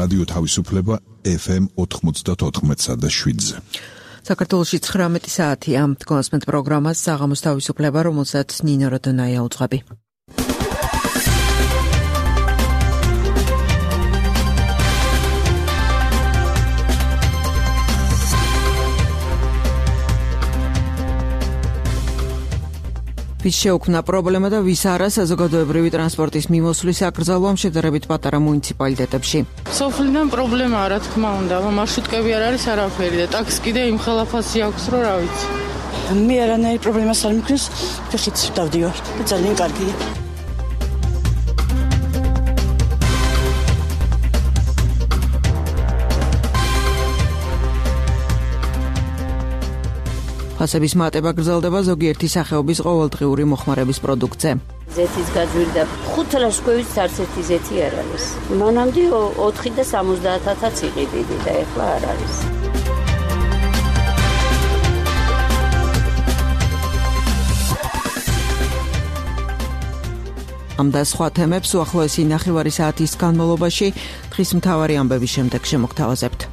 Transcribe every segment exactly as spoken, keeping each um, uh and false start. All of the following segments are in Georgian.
რადიო თავისუფლება ეფ ემ ოთხმოცდაოთხ და შვიდზე. საქართველოში ცხრამეტი საათია. კონსმენტ პროგრამას საღამოს თავისუფლება, რომელსაც ნინო როდონაია უძღვები. ვის შეუქმნა პრობლემა და ვის არა საზოგადოებრივი ტრანსპორტის მიმოსვლის აკრძალვამ შედარებით პატარა მუნიციპალიტეტებში. სოფლიდან პრობლემაა, რა თქმა უნდა, მარშრუტკები არ არის არაფერი და ტაქსი კიდე იმ ხელაფასი აქვს, რომ რა ვიცი. მე არანაირი პრობლემას არ მქონს, ფეხით დავდივარ და ძალიან კარგია. ფასების მატება გრძელდება ზოგიერთი სახეობის ყოველდღიური მოხმარების პროდუქტზე. ზეთის გაძვირი და ხუთ ლაშქროვის არც ერთი ზეთი არ არის. მანამდე ოთხი და სამოცდაათათაც იყიდიდი და ეხლა არ არის. ამ და სხვა თემებს უახლოესი ნახევარი საათის განმავლობაში დღის მთავარი ამბების შემდეგ შემოგთავაზებთ.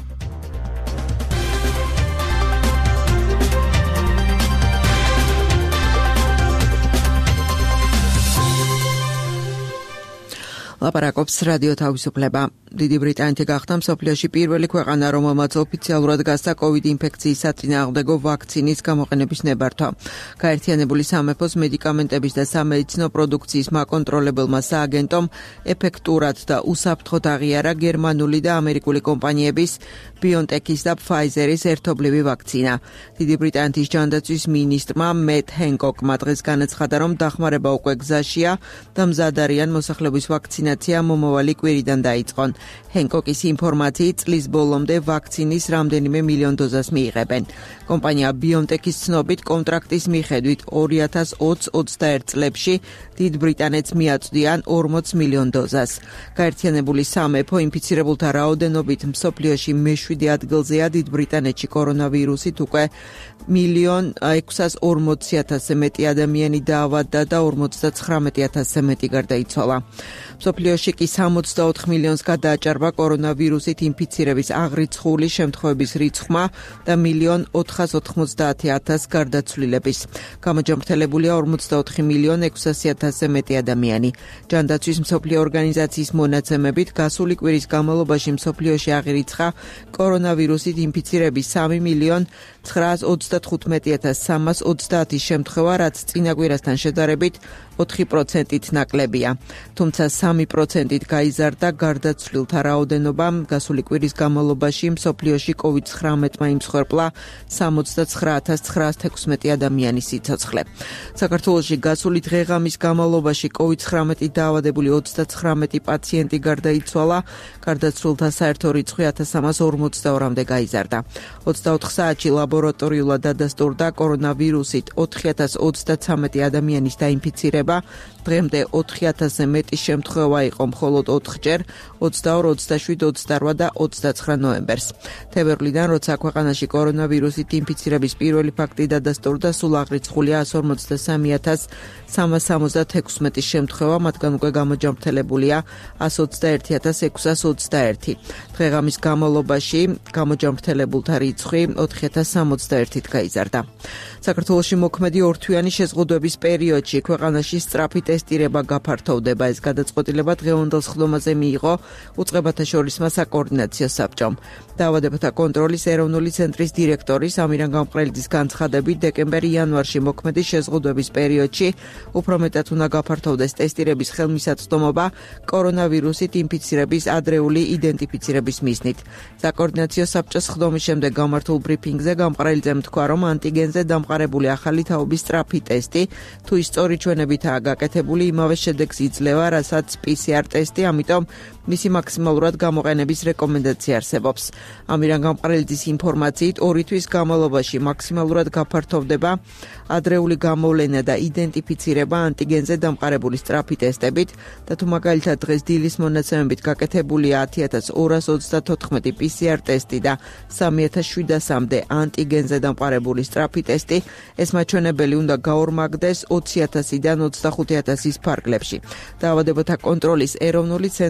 ლაპარაკობს რადიო თავისუფლება. დიდი ბრიტანეთი გახდა მსოფლიოში პირველი ქვეყანა, რომელმაც ოფიციალურად გასცა კოვიდ ინფექციის საწინააღმდეგო ვაქცინის გამოყენების ნებართვა. გაერთიანებული სამეფოს მედიკამენტების და სამედიცინო პროდუქციის მაკონტროლებელმა სააგენტომ ეფექტურად და უსაფრთხოდ აღიარა გერმანული და ამერიკული კომპანიების BioNTech-ის და Pfizer-ის ერთობლივი ვაქცინა. დიდი ბრიტანეთის ჯანდაცვის მინისტრმა მეტ ჰენკოკმა დღეს განაცხადა, რომ დახმარება უკვე გზაშია და მზად არიან მოსახლეობის ვაქცინაცია მომავალი კვირიდან დაიწყონ. ჰენკოკის ინფორმაციით წლის ბოლომდე ვაქცინის რამდენიმე მილიონ დოზას მიიღებენ. კომპანია BioNTech-ის ცნობით კონტრაქტის მიხედვით ორი ათას ოცდაათ ოცდაერთ წლებში დიდ ბრიტანეთს მიაწვდიან ორმოც მილიონ დოზას. გაერთიანებული სამეფო ინფიცირებულთა რაოდენობით მსოფლიოში მეშვიდე ადგილზეა. დიდ ბრიტანეთში კორონავირუსით უკვე მილიონ ექვსას ორმოცი ათასზე მეტი ადამიანი დაავადდა და ორმოცდაცხრამეტი ათასზე მეტი გარდაიცვალა. მსოფლიოში კი სამოცდაოთხ მილიონს გადააჭარბა კორონავირუსით ინფიცირების აღრიცხული შემთხვევების რიცხვმა და მილიონ ოთხასოთხმოცდაათი ათას გარდაცვლილების. გამოჯამრთელებულია ორმოცდაოთხი მილიონ ექვსასი ათასზე მეტი ადამიანი. ჯანდაცვის მსოფლიო ორგანიზაციის მონაცემებით გასული კვირის განმავლობაში მსოფლიოში აღირიცხა კორონავირუსით ინფიცირების სამი მილიონ ცხრაას ოცდათხუთმეტი ათას სამას ოცდაათი შემთხვევა, რაც წინა კვირასთან შედარებით ოთხი პროცენტით ნაკლებია. თუმცა სამი პროცენტით გაიზარდა გარდაცვლილთა რაოდენობა. გასული კვირის განმავლობაში მსოფლიოში კოვიდ ცხრამეტმა იმსხვერპლა სამოცდაცხრა ათას ცხრაას თექვსმეტი ადამიანის სიცოცხლე. საქართველოში გასული დღე-ღამის განმავლობაში კოვიდ ცხრამეტით დაავადებული ოცდაცხრამეტი პაციენტი გარდაიცვალა. გარდაცვლილთა საერთო რიცხვი ათას სამას ორმოცდაორამდე გაიზარდა. ოცდაოთხ საათში ლაბორატორიულად დადასტურდა კორონავირუსით ოთხი ათას ოცდაცამეტი ადამიანის დაინფიცირება. დღემდე ოთხი ათასზე მეტი შემთხვევა იყო მხოლოდ ოთხჯერ ოცდაორი, ოცდაშვიდი, ოცდარვა და ოცდაცხრა ნოემბერს. თებერვლიდან, როცა ქვეყანაში კორონავირუსით ინფიცირების პირველი ფაქტი დადასტურდა, სულ აღრიცხულია εκατს ორმოცდასამი ათას სამას სამოცდათექვსმეტი შემთხვევა, მათგან უკვე გამოჯამრთელებულია εκατს ოცდაერთი ათას ექვსას ოცდაერთი. დღე-ღამის განმავლობაში გამოჯამრთელებულთა რიცხვი ოთხი ათას სამოცდაერთით გაიზარდა. საქართველოში მოქმედი ორთვიანი შეზღუდვების პერიოდში ქვეყანაში სწრაფი ტესტირება გაფართოვდება. ეს გადაწყვეტილება დღევანდელ სხდომაზე მიიღო უწყებათა შორისმა საკოორდინაციო საბჭომ. დაავადებათა კონტროლის ეროვნული ცენტრის დირექტორის ამირან გამყრელიძის განცხადებით, დეკემბერ-იანვარში მოქმედი შეზღუდვების პერიოდში უფრო მეტად უნდა გაფართოვდეს ტესტირების ხელმისაწვდომობა კორონავირუსით ინფიცირების ადრეული იდენტიფიცირების მიზნით. საკოორდინაციო საბჭოს სხდომის შემდეგ გამართულ ბრიფინგზე გამყრელიძემ თქვა, რომ ანტიგენზე დამყარებული ახალი თაობის სწრაფი ტესტი თუ ის სწორი ჩვენებითაა გაკეთებული, იმავე შედეგს იძლევა, რასაც პი სი არ ტესტი, ამიტომ მისი მაქსიმალურად გამოყენების რეკომენდაცია არსებობს. ამირან გამყრელიძის ინფორმაციით, ორი თვის განმავლობაში მაქსიმალურად გაფართოვდება ადრეული გამოვლენა და იდენტიფიცირება ანტიგენზე დამყარებული სწრაფი ტესტებით და თუ მაგალითად დღეს დილის მონაცემებით გაკეთებულია ათი ათას ორას ოცდათოთხმეტი პი სი არ ტესტი და სამი ათას შვიდასამდე ანტიგენზე დამყარებული სწრაფი ტესტი, ეს მაჩვენებელი უნდა გაორმაგდეს ოცი ათასიდან ოცდახუთი ათასის ფარგლებში. დაავადებათა კონტროლის ეროვნული ცენტრის დირექტორი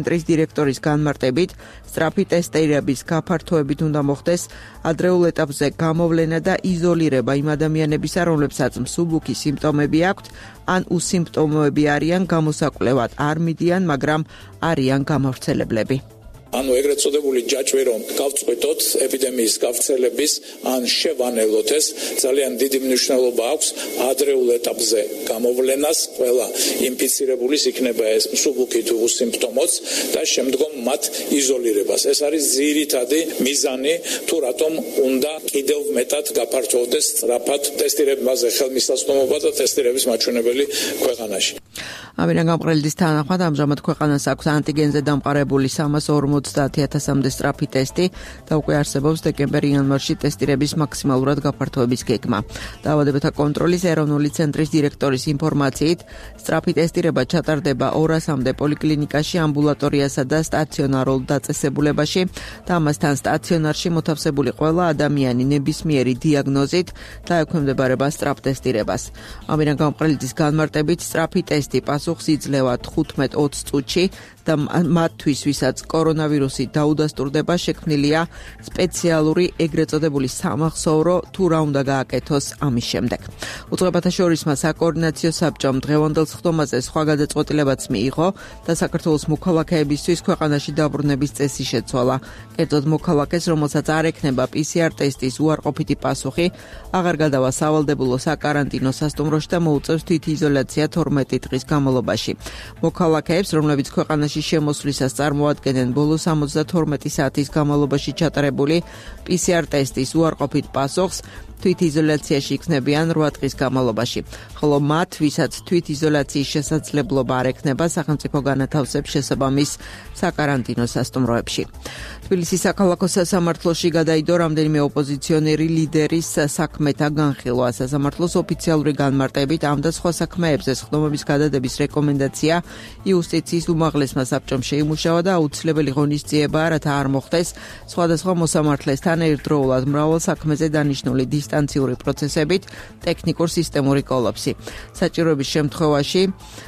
დირექტორის განმარტებით სწრაფი ტესტირების გაფართოებით უნდა მოხდეს ადრეულ ეტაპზე გამოვლენა და იზოლირება იმ ადამიანებისა, რომლებსაც მსუბუქი სიმპტომები აქვთ ან უსიმპტომოები არიან, გამოსაკვლევად არ მიდიან, მაგრამ არიან გამავრცელებლები. ანუ ეგრეთ წოდებული ჯაჭვი რომ გავწყვიტოთ ეპიდემიის გავრცელების ან შევანელოთ ეს ძალიან დიდი მნიშვნელობა აქვს ადრეულ ეტაპზე გამოვლენას ყველა ინფიცირებულის იქნება ეს მსუბუქი თუ უსიმპტომოც და შემდგომ მათ იზოლირებას. ეს არის ძირითადი მიზანი თუ რატომ უნდა კიდევ მეტად გაფართოვდეს სწრაფად ტესტირებაზე ხელმისაწვდომობა და ტესტირების მაჩვენებელი ქვეყანაში. ამერან გამყრელის თანახმად ამჟამად ქვეყანას აქვს ანტიგენზე დამყარებული სამას ორმოცდაათი ათასამდე სწრაფი ტესტი და უკვე არსებობს დეკემბერ-იანვარში ტესტირების მაქსიმალურად გაფართოების გეგმა. დაავადებათა კონტროლის ეროვნული ცენტრის დირექტორის ინფორმაციით, სწრაფი ტესტირება ჩატარდება ორასამდე პოლიკლინიკაში, ამბულატორიასა და სტაციონარულ დაწესებულებაში და ამასთან სტაციონარში მოთავსებული ყველა ადამიანი ნებისმიერი დიაგნოზით დაექვემდებარება სწრაფ ტესტირებას. ამერან გამყრელის განმარტებით სწრაფი ტესტი პასუხს იძლევა თხუთმეტ ოცი წუთში და მათთვის, ვისაც კორონავირუსი დაუდასტურდება, შექმნილია სპეციალური ეგრეთ წოდებული სამახსოვრო თუ რა უნდა გააკეთოს ამის შემდეგ. უწყებათა შორისმა საკოორდინაციო საბჭომ დღევანდელ სხდომაზე სხვა გადაწყვეტილებაც მიიღო და საქართველოს მოქალაქეებისთვის ქვეყანაში დაბრუნების წესი შეცვალა. კერძოდ მოქალაქეს, რომელსაც არ ექნება პი სი არ ტესტის უარყოფითი პასუხი, აღარ გადავა სავალდებულო საკარანტინო სასტუმროში და მოუწევს თვითიზოლაცია თორმეტი დღის განმავლობაში. მოქალაქეებს, რომლებიც ქვეყანაში შემოსვლისას წარმოადგენენ ბოლო სამოცდათორმეტი საათის განმავლობაში ჩატარებული პი სი არ ტესტის უარყოფით პასუხს, თვითიზოლაციაში იქნებიან რვა დღის განმავლობაში, ხოლო მათ, ვისაც თვითიზოლაციის შესაძლებლობა არ ექნება, სახელმწიფო განათავსებს შესაბამის საკარანტინო სასტუმროებში. თბილისის საქალაქო სასამართლოში გადაიდო რამდენიმე ოპოზიციონერი ლიდერის საქმეთა განხილვა. სასამართლოს ოფიციალური განმარტებით ამ და სხვა საქმეებზე სხდომების გადადების რეკომენდაცია იუსტიციის უმაღლესმა საბჭომ შეიმუშავა და აუცილებელი ღონისძიებაა, რათა არ მოხდეს სხვადასხვა მოსამართლესთან ერთდროულად მრავალ საქმეზე დანიშნული დისტანციური პროცესებით ტექნიკურ სისტემური კოლაფსი. საჭიროების შემთხვევაში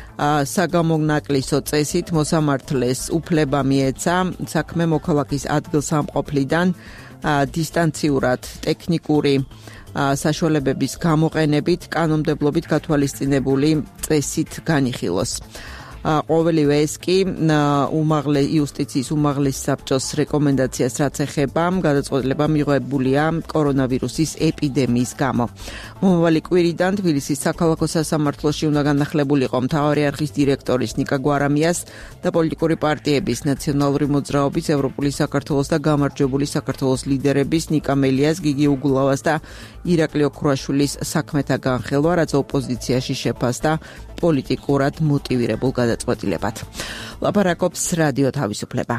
საგამონაკლისო წესით მოსამართლეს უფლება მიეცა საქმე მოქალაქის ადგილსამყოფლიდან დისტანციურად ტექნიკური საშუალებების გამოყენებით კანონმდებლობით გათვალისწინებული წესით განიხილოს. ყოველივე ეს კი უმაღლეს იუსტიციის უმაღლეს საბჭოს რეკომენდაციას რაც ეხება გადაწყვეტილება მიღებულია კორონავირუსის ეპიდემიის გამო. მომავალი კვირიდან თბილისის საქალაქო სასამართლოში უნდა განახლებულიყო მთავარი არხის დირექტორის ნიკა გვარამიას და პოლიტიკური პარტიების ნაციონალური მოძრაობის, ევროპული საქართველოს და გამარჯვებული საქართველოს ლიდერების ნიკა მელიას, გიგი უგულავას და ირაკლი ოქროაშვილის საქმეთა განხილვა, რაც ოპოზიციაში შეფასდა პოლიტიკურად მოტივირებულ გადაწყვეტილებად. ლაპარაკობს რადიო თავისუფლება.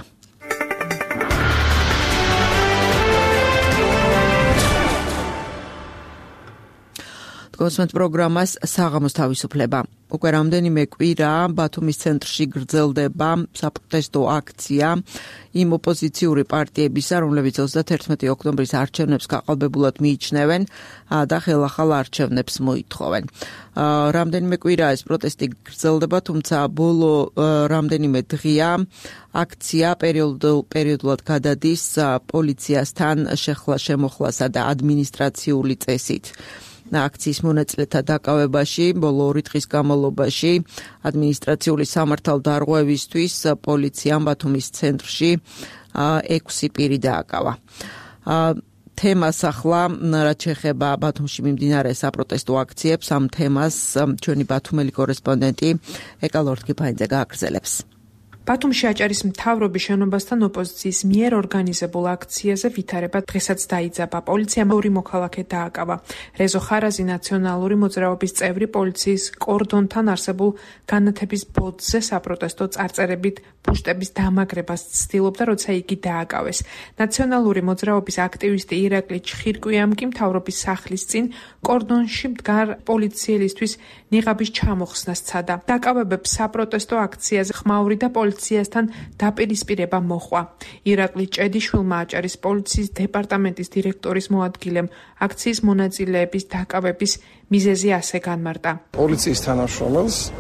კონსვენტ პროგრამას საღამოს თავისუფლება. უკვე რამდენიმე კვირა ბათუმის ცენტრში გრძელდება საპროტესტო აქცია იმ ოპოზიციური პარტიებისა, რომლებიც ოცდაათერთმეტი ოქტომბრის არჩევნებს გაყალბებულად მიიჩნევენ და ხელახალ არჩევნებს მოითხოვენ. რამდენიმე კვირა ეს პროტესტი გრძელდება, თუმცა ბოლო რამდენიმე დღეა აქცია პერიოდულად გადადის პოლიციასთან შემოხლასა და ადმინისტრაციული წესით. აქციის მონაწილეთა დაკავებაში ბოლო ორი დღის განმავლობაში ადმინისტრაციული სამართალდარღვევისთვის პოლიციამ ბათუმის ცენტრში ექვსი პირი დააკავა. თემას ახლა რაც შეეხება ბათუმში მიმდინარე საპროტესტო აქციებს, ამ თემას ჩვენი ბათუმელი კორესპონდენტი ეკა ლორთქიფანიძე გააგრძელებს. ბათუმში აჭარის მთავრობის შენობასთან ოპოზიციის მიერ ორგანიზებულ აქციაზე ვითარება დღესაც დაიძაბა. პოლიციამ ორი მოქალაქე დააკავა. რეზო ხარაზი ნაციონალური მოძრაობის წევრი პოლიციის კორდონთან არსებულ განათების ბოძზე საპროტესტო წარწერებით ფუშტების დამაგრებას ცდილობდა, როცა იგი დააკავეს. ნაციონალური მოძრაობის აქტივისტი ირაკლი ჩხირკვიამ კი მთავრობის სახლის წინ კორდონში მდგარ პოლიციელისთვის ნიღაბის ჩამოხსნას სცადა. დაკავებებს საპროტესტო აქციაზე ხმაური და პოლიციასთან დაპირისპირება მოხვა. ირაკლი ჭედიშვილმა აჭარის პოლიციის დეპარტამენტის დირექტორის მოადგილემ აქციის მონაწილეების დაკავების მიზეზი ასე განმარტა. პოლიციის თანამშრომელს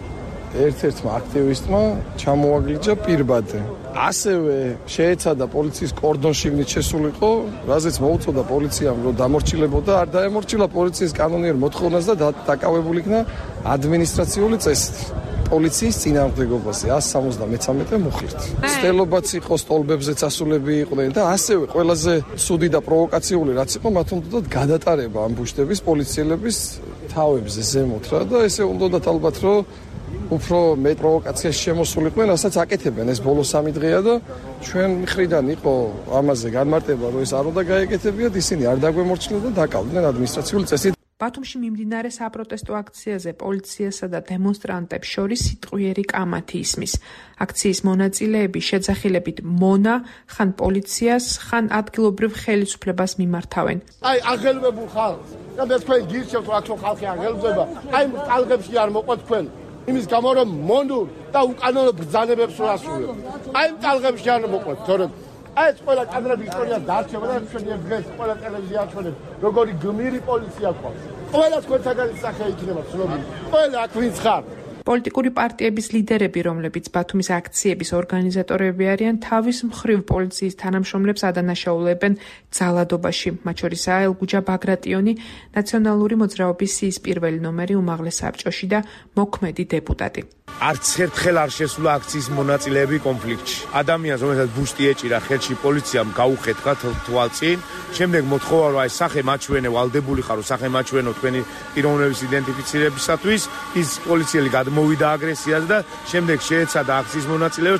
ერთ-ერთმა აქტივისტმა ჩამოაგლიჯა პირბადე. ასევე შეეცადა პოლიციის კორდონშიგნით შესულიყო, რაზეც მოუწოდა პოლიციამ რომ დამორჩილებოდა, არ დაემორჩილა პოლიციის კანონიერ მოთხოვნას და დაკავებული იქნა ადმინისტრაციული წესით. პოლიციის წინააღმდეგობაზე εκατს სამოცდამეცამეტე მუხლით. სტელობაც იყო, სტოლბებზე წასულები იყვნენ და ასევე ყველაზე ცუდი და პროვოკაციული რაც იყო, მათ უნდათ გადატარება ამ ბუშტების პოლიციელების თავებზე ზემოთ რა და ესე უნდათ ალბათ რომ უფრო მეტ პროვოკაციაში შემოსულიყვნენ, რასაც აკეთებენ ეს ბოლო სამი დღეა და ჩვენ მხრიდან იყო ამაზე განმარტება, რომ ეს არ უნდა გაეკეთებიათ, ისინი არ დაგვემორჩილებდნენ და დაკავდნენ ადმინისტრაციული წესით. ბათუმში მიმდინარე საპროტესტო აქციაზე პოლიციასა და დემონსტრანტებს შორის სიტყვიერი კამათი ისმის. აქციის მონაწილეები შეძახილებით მონა, ხან პოლიციას, ხან ადგილობრივ ხელისუფლებას მიმართავენ. აი, აღელვებულ ხალხს, და თქვენ გირჩევთ, რომ აქ ხალხი აღელვება, აი, ტალღებში არ მოყვეთ თქვენ. იმის გამო რომ მონურ და უკანონო ბრძანებებს რო ასრულებ. აი, ტალღებში არ მოყვეთ, თორემ აი ეს ყველა კადრების ისტორიას დარჩება და ჩვენი დღეს ყველა ტელევიზია აჩვენებს როგორი გმირი პოლიცია ყავს. ყველა თქვენთაგან სახე იქნება ცნობილი. ყველა აქ ვინც ხარ. პოლიტიკური პარტიების ლიდერები, რომლებიც ბათუმის აქციების ორგანიზატორები არიან, თავის მხრივ პოლიციის თანამშრომლებს ადანაშაულებენ ძალადობაში. მათ შორისაა ელგუჯა ბაგრატიონი, ნაციონალური მოძრაობის სიის პირველი ნომერი უმაღლეს საბჭოში და მოქმედი დეპუტატი. არც ერთხელ არ შესულა აქციის მონაწილეები კონფლიქტში. ადამიანს, რომელსაც ბუშტი ეჭირა ხელში, პოლიციამ გაუხეთქა თვალწინ, შემდეგ მოთხოვა, რომ აი სახე მაჩვენე, ვალდებული ხარო, სახე მაჩვენო თქვენი პიროვნების იდენტიფიცირებისათვის, ის პოლიციელი მოვიდა აგრესიას და შემდეგ შეეცადა აქციის მონაწილეო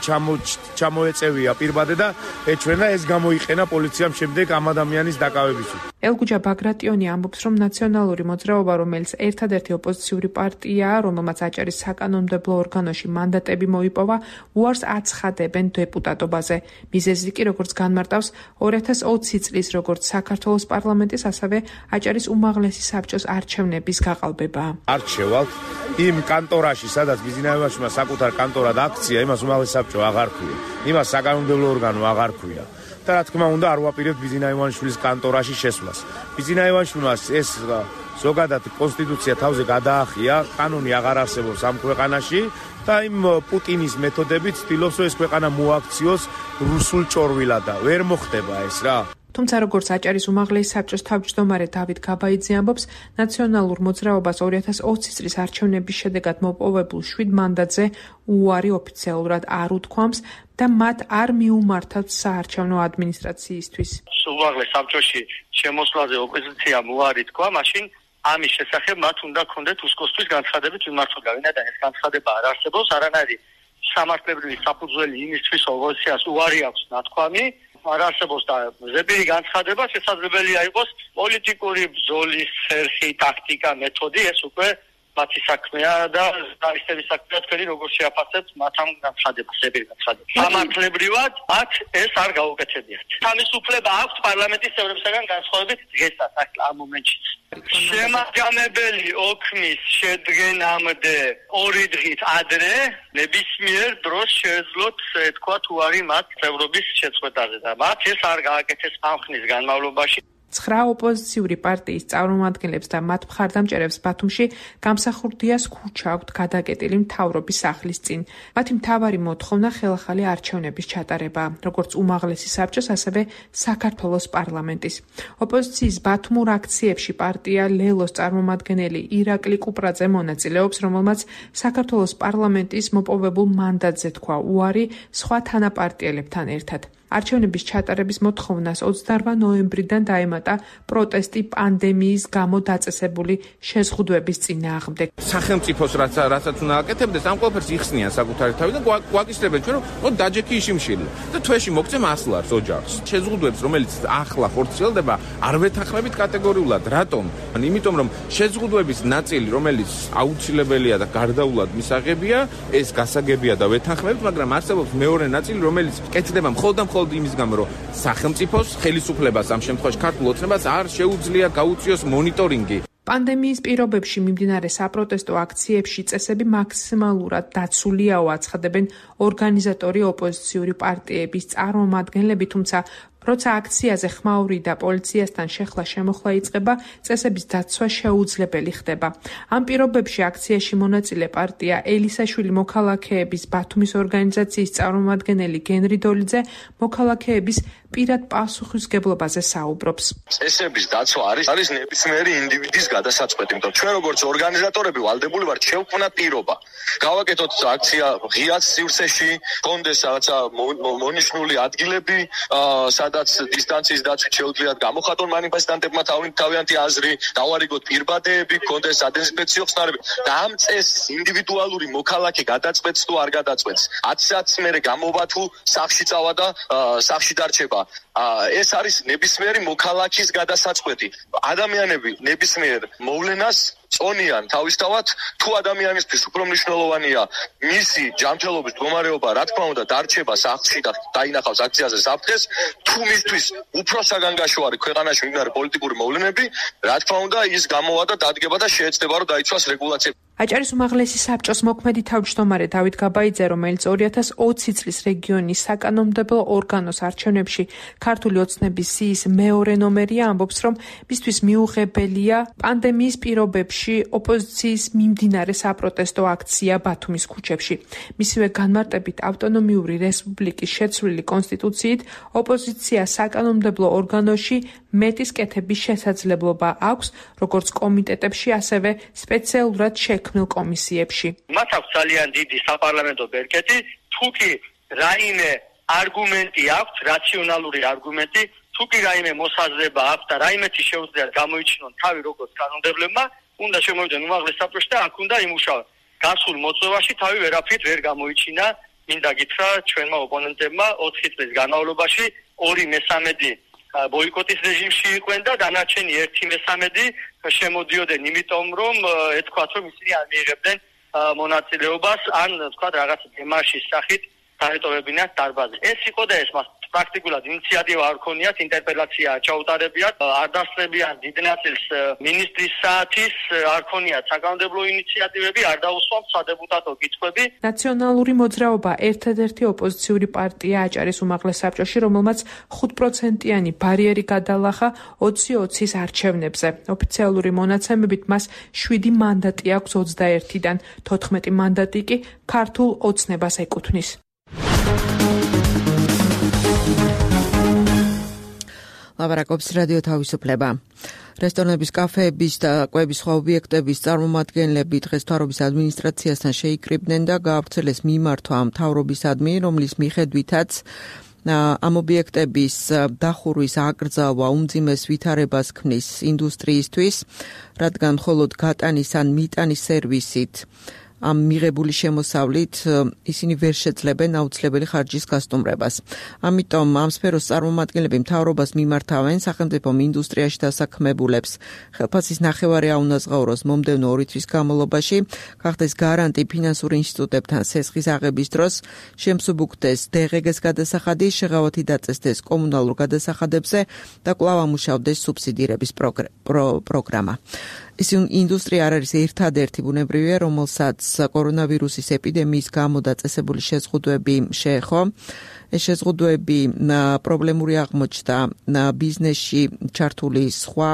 ჩამოეწევია პირბადე და ეჩვენა ეს გამოიყენა პოლიციამ შემდეგ ამ ადამიანის დაკავებისთვის. ელგუჯა ბაგრატიონი ამბობს, რომ ნაციონალური მოძრაობა, რომელიც ერთადერთი ოპოზიციური პარტიაა, რომელმაც აჭარის საკანონმდებლო ორგანოში მანდატები მოიპოვა, უარს აცხადებენ დეპუტატობაზე. მიზეზი კი, როგორც განმარტავს, ორი ათას ოცი წლის როგორც საქართველოს პარლამენტის, ასევე აჭარის უმაღლესი საბჭოს არჩევნების გაყალბება. არჩევალთ იმ კანტორაში, სადაც ბიზნაევაშვილმა საკუთარ კანტორად აქცია, იმას უმაღლესი საბჭო აღარ ქვია. იმას საკანონმდებლო ორგანო აღარ ქვია. და რა თქმა უნდა, არ ვაპირებთ ბიზნაევაშვილის კანტორაში შესვლას. ბიზნაევაშვილმა ეს ზოგადად კონსტიტუცია თავზე გადაახია, კანონი აღარ არსებობს ამ ქვეყანაში და იმ პუტინის მეთოდებით ცდილობს, რომ ეს ქვეყანა მოაქციოს რუსულ ჭორვილად და ვერ მოხდება ეს რა. თუმცა როგორც აჭარის უმაღლესი საბჭოს თავმჯდომარე დავით გაბაიძე ამბობს, ნაციონალურ მოძრაობას ორი ათას ოცი წლის არჩევნების შედეგად მოპოვებულ შვიდ მანდატზე უარი ოფიციალურად არ უთქვამს და მათ არ მიუმართავთ საარჩევნო ადმინისტრაციისთვის. უმაღლეს საბჭოში შემოსვლაზე ოპოზიციამ უარი თქვა, მაშინ ამის შესახებ მათ უნდა ქონდეთ უსკოსთვის განცხადებით მიმართვა, ვინაიდან ეს განცხადება არ არსებობს, არანაირი სამართლებრივი საფუძველი იმისთვის ოპოზიციას უარი აქვს ნათქვამი. არ არსებობს და ზებირი განცხადება შესაძლებელია იყოს პოლიტიკური ბრძოლის ხერხი, ტაქტიკა, მეთოდი, ეს უკვე მათი საქმეა და ჟურნალისტების საქმეა თქვენი როგორ შეაფასებთ მათ ამ განცხადებას, ზებირი განცხადებას. სამართლებრივად მათ ეს არ გაუკეთებიათ. თავისუფლება აქვს პარლამენტის წევრებისგან განსხვავებით დღესაც, ამ მომენტში. შემადგენელი ოქმის შედგენამდე ორი დღით ადრე ნებისმიერ დროს შეეძლოთ თქვა უარი მათ წევრობის შეწყვეტაზე და მათ ეს არ გააკეთეს ამ ხნის განმავლობაში. ცხრა ოპოზიციური პარტიის წარმომადგენლებს და მათ მხარდამჭერებს ბათუმში გამსახურდიას ქუჩა აქვთ გადაკეტილი მთავრობის სახლის წინ. მათი მთავარი მოთხოვნა ხელახალი არჩევნების ჩატარება, როგორც უმაღლესი საბჭოს, ასევე საქართველოს პარლამენტის. ოპოზიციის ბათუმურ აქციებში პარტია ლელოს წარმომადგენელი ირაკლი კუპრაძე მონაწილეობს, რომელმაც საქართველოს პარლამენტის მოპოვებულ მანდატზე თქვა უარი სხვა თანაპარტიელებთან ერთად. არჩევნების ჩატარების მოთხოვნას ოცდაოთხი ნოემბრიდან დაემატა პროტესტი პანდემიის გამო დაწესებული შეზღუდვების წინააღმდეგ. სახელმწიფოს რაც რასაც უნდა აკეთებდეს, ამ ყველაფერს იხსნიან საკუთარი თავი და გვაკისრებენ ჩვენ, რომ დაჯექი იშიმშილი და თვეში მოგწემ ასლარს ოჯახს. შეზღუდვებს, რომელიც ახლა ხორციელდება, არ ვეთანხმებით კატეგორიულად. რატომ? იმიტომ რომ შეზღუდვების ნაწილი, რომელიც აუცილებელია და გარდაულად მისაღებია, ეს გასაგებია და ვეთანხმებით, მაგრამ არსებობს მეორე ნაწილი, რომელიც კეთდება მხოლოდ და მხოლოდ იმის გამო, რომ სახელმწიფოს ხელისუფლებას ამ შემთხვევაში ქართულ ოცნებას არ შეუძლია გაუწიოს მონიტორინგი. პანდემიის პირობებში მიმდინარე საპროტესტო აქციებში წესები მაქსიმალურად დაცულიაო, აცხადებენ ორგანიზატორი ოპოზიციური პარტიების წარმომადგენლები, თუმცა როცა აქციაზე ხმაური და პოლიციასთან შეხლა შემოხლა იწყება, წესების დაცვა შეუძლებელი ხდება. ამ პირობებში აქციაში მონაწილე პარტია ელისაშვილი მოქალაქეების ბათუმის ორგანიზაციის წარმომადგენელი გენრი დოლიძე მოქალაქეების პირად პასუხისმგებლობაზე საუბრობს. წესების დაცვა არის არის ნებისმიერი ინდივიდის გადასაწყვეტი, იმიტომ ჩვენ როგორც ორგანიზატორები ვალდებული ვართ შევქმნათ პირობა. გავაკეთოთ აქცია ღიად სივრცეში, კონდეს რაღაცა მონიშნული ადგილები, სადაც დისტანციის დაცვით შეუძლიათ გამოხატონ მანიფესტანტებმა თავიანთი აზრი, დავარიგოთ პირბადეები, კონდეს სადეზინფექციო ხსნარები და ამ წესს ინდივიდუალური მოქალაქე გადაწყვეტს თუ არ გადაწყვეტს. ათს მერე გამოვა თუ სახლში წავა და სახლში დარჩება. ეს არის ნებისმიერი მოქალაქის გადასაწყვეტი. ადამიანები ნებისმიერ მოვლენას წონიან თავისთავად, თუ ადამიანისთვის უფრო მნიშვნელოვანია მისი ჯანმრთელობის მდგომარეობა, რა თქმა უნდა, დარჩება სახლში და დაინახავს აქციაზე საფრთხეს, თუ მისთვის უფრო საგანგაშო არის ქვეყანაში მიმდინარე პოლიტიკური მოვლენები, რა თქმა უნდა, ის გამოვა და დადგება და შეეცდება რომ დაიცვას რეგულაციები. აჭარის უმაღლესი საბჭოს მოქმედი თავმჯდომარე დავით გაბაიძე, რომელიც ორი ათას ოცი წლის რეგიონის საკანონმდებლო ორგანოს არჩევნებში ქართული ოცნების სიის მეორე ნომერია, ამბობს, რომ მისთვის მიუღებელია პანდემიის პირობებში ოპოზიციის მიმდინარე საპროტესტო აქცია ბათუმის ქუჩებში. მისივე განმარტებით ავტონომიური რესპუბლიკის შეცვლილი კონსტიტუციით ოპოზიცია საკანონმდებლო ორგანოში მეტის კეთების შესაძლებლობა აქვს, როგორც კომიტეტებში, ასევე სპეციალურად შექმნილ კომისიებში. მათ აქვს ძალიან დიდი საპარლამენტო ბერკეტი, თუ კი რაიმე არგუმენტი აქვს, რაციონალური არგუმენტი, თუ კი რაიმე მოსაზრება აქვს და რაიმეთი შეუძლიათ გამოიჩინონ თავი როგორც კანონმდებლებმა, უნდა შემოვიდნენ უმაღლეს საბჭოში და აქ უნდა იმუშაონ. გასულ მოწვევაში თავი ვერაფრით ვერ გამოიჩინა, მინდა გითხრა ჩვენმა ოპონენტებმა ოთხი წლის განმავლობაში ორი მესამედი ბოიკოტის რეჟიმში იყვნენ და დანარჩენი ერთი მესამედი შემოდიოდნენ, იმიტომ რომ ეთქვათ, რომ ისინი არ მიიღებდნენ მონაწილეობას, ან თქვათ რაღაც დემარშის სახით დაეტოვებინათ დარბაზი. ეს იყო და ეს მას პრაქტიკულად ინიციატივა არ ქონიათ, ინტერპელაცია ჩაუტარებიათ, არ დასწრებიან დიდ ნაწილს მინისტრის საათის, არ ქონიათ საკანონმდებლო ინიციატივები, არ დაუსვამთ სადეპუტატო კითხვები. ნაციონალური მოძრაობა ერთადერთი ოპოზიციური პარტია აჭარის უმაღლეს საბჭოში, რომელმაც ხუთ პროცენტიანი ბარიერი გადალახა ოცი ოცის არჩევნებზე. ოფიციალური მონაცემებით მას შვიდი მანდატი აქვს ოცდაერთიდან, თოთხმეტი მანდატი კი ქართულ ოცნებას ეკუთვნის. ლაპარაკობს რადიო თავისუფლება. რესტორნების, კაფეების და კვების სხვა ობიექტების წარმომადგენლები დღეს მთავრობის ადმინისტრაციასთან შეიკრიბნენ და გაავრცელეს მიმართვა მთავრობისადმი, რომლის მიხედვითაც ამ ობიექტების დახურვის აკრძალვა უმძიმეს ვითარებას ქმნის ინდუსტრიისთვის, რადგან მხოლოდ გატანის ან მიტანის სერვისით ამ მიღებული შემოსავლით ისინი ვერ შეძლებენ აუცილებელი ხარჯის გასტუმრებას. ამიტომ ამ სფეროს წარმომადგენლები მთავრობას მიმართავენ სახელმწიფო ინდუსტრიაში დასაქმებულებს. ხელფასის ნახევარი აუნაზღაუროს მომდევნო ორი თვის განმავლობაში, გახდეს გარანტი ფინანსურ ინსტიტუტებთან სესხის აღების დროს, შემსუბუქდეს დღგ-ს გადასახადი, შეღავათი დაწესდეს კომუნალურ გადასახადებზე და კვლავ ამუშავდეს სუბსიდირების პროგრამა. ის ინდუსტრია არ არის ერთადერთი ბუნებრივია, რომელსაც კორონავირუსის ეპიდემიის გამო დაწესებული შეზღუდვები შეეხო. ეს შეზღუდვები პრობლემური აღმოჩნდა ბიზნესში ჩართული სხვა